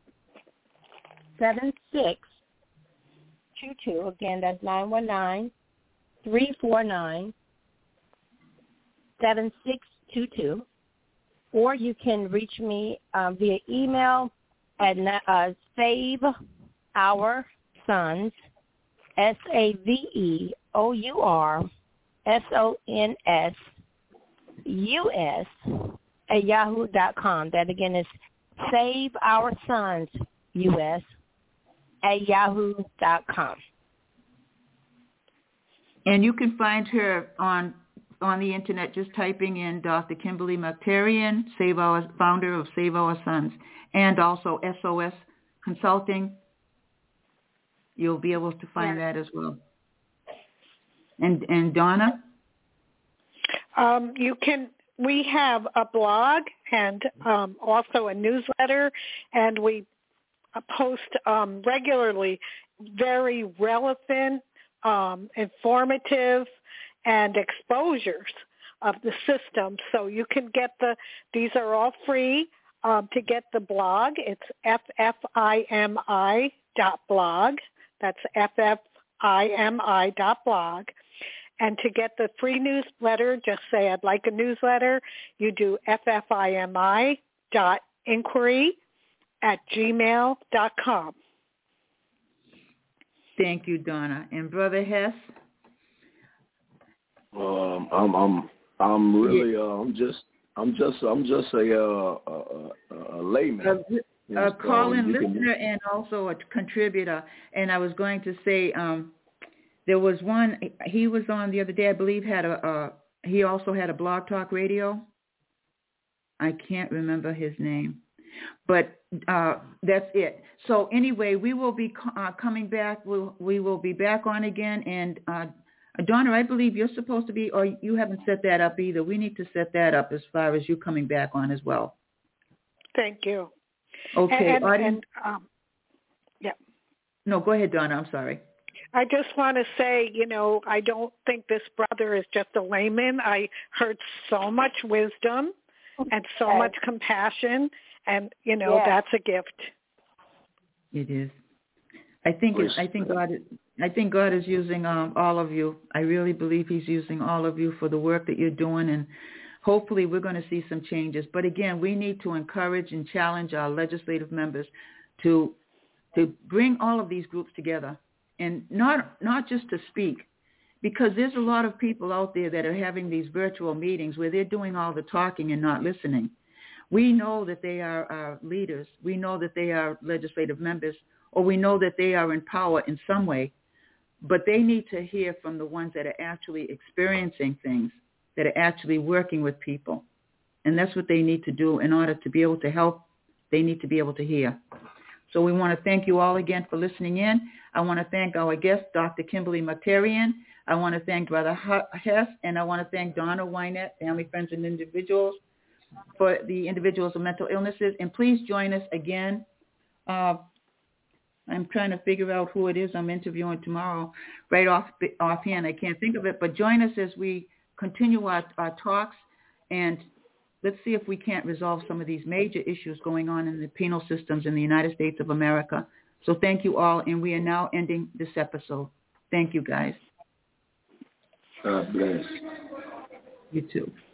Again, that's 919-349-7622. Or you can reach me via email at Save Our Sons, SAVEOURSONSUS @yahoo.com. That again is Save Our Sons US @yahoo.com.
And you can find her on the internet, just typing in Dr. Kimberly Mokhtarian, founder of Save Our Sons, and also SOS Consulting. You'll be able to find that as well. And Donna?
We have a blog and also a newsletter, and we post regularly very relevant, informative, and exposures of the system. So you can get these are all free to get the blog. It's ffimi.blog. That's ffimi.blog. And to get the free newsletter, just say, I'd like a newsletter. You do ffimi.inquiry @gmail.com.
Thank you, Donna. And Brother Hess?
I'm really I'm just a layman.
A call-in listener and also a contributor. And I was going to say, there was one, he was on the other day, I believe he also had a Blog Talk Radio. I can't remember his name, but that's it. So anyway, we will be coming back. We will be back on again. And Donna, I believe you're supposed to be, or you haven't set that up either. We need to set that up as far as you coming back on as well.
Thank you.
Okay.
Yeah.
No, go ahead, Donna. I'm sorry.
I just want to say, I don't think this brother is just a layman. I heard so much wisdom and so much compassion, and that's a gift.
It is. I think God is using all of you. I really believe He's using all of you for the work that you're doing, and hopefully we're going to see some changes. But again, we need to encourage and challenge our legislative members to bring all of these groups together, and not just to speak, because there's a lot of people out there that are having these virtual meetings where they're doing all the talking and not listening. We know that they are our leaders. We know that they are legislative members, or we know that they are in power in some way, but they need to hear from the ones that are actually experiencing things, that are actually working with people. And that's what they need to do in order to be able to help. They need to be able to hear. So we want to thank you all again for listening in. I want to thank our guest, Dr. Kimberly Martarian. I want to thank Brother Hess, and I want to thank Donna Wynette, Family, Friends, and Individuals, for the individuals with mental illnesses. And please join us again. I'm trying to figure out who it is I'm interviewing tomorrow. Right offhand, I can't think of it. But join us as we continue our talks, and let's see if we can't resolve some of these major issues going on in the penal systems in the United States of America. So thank you all, and we are now ending this episode. Thank you, guys.
God bless.
You too.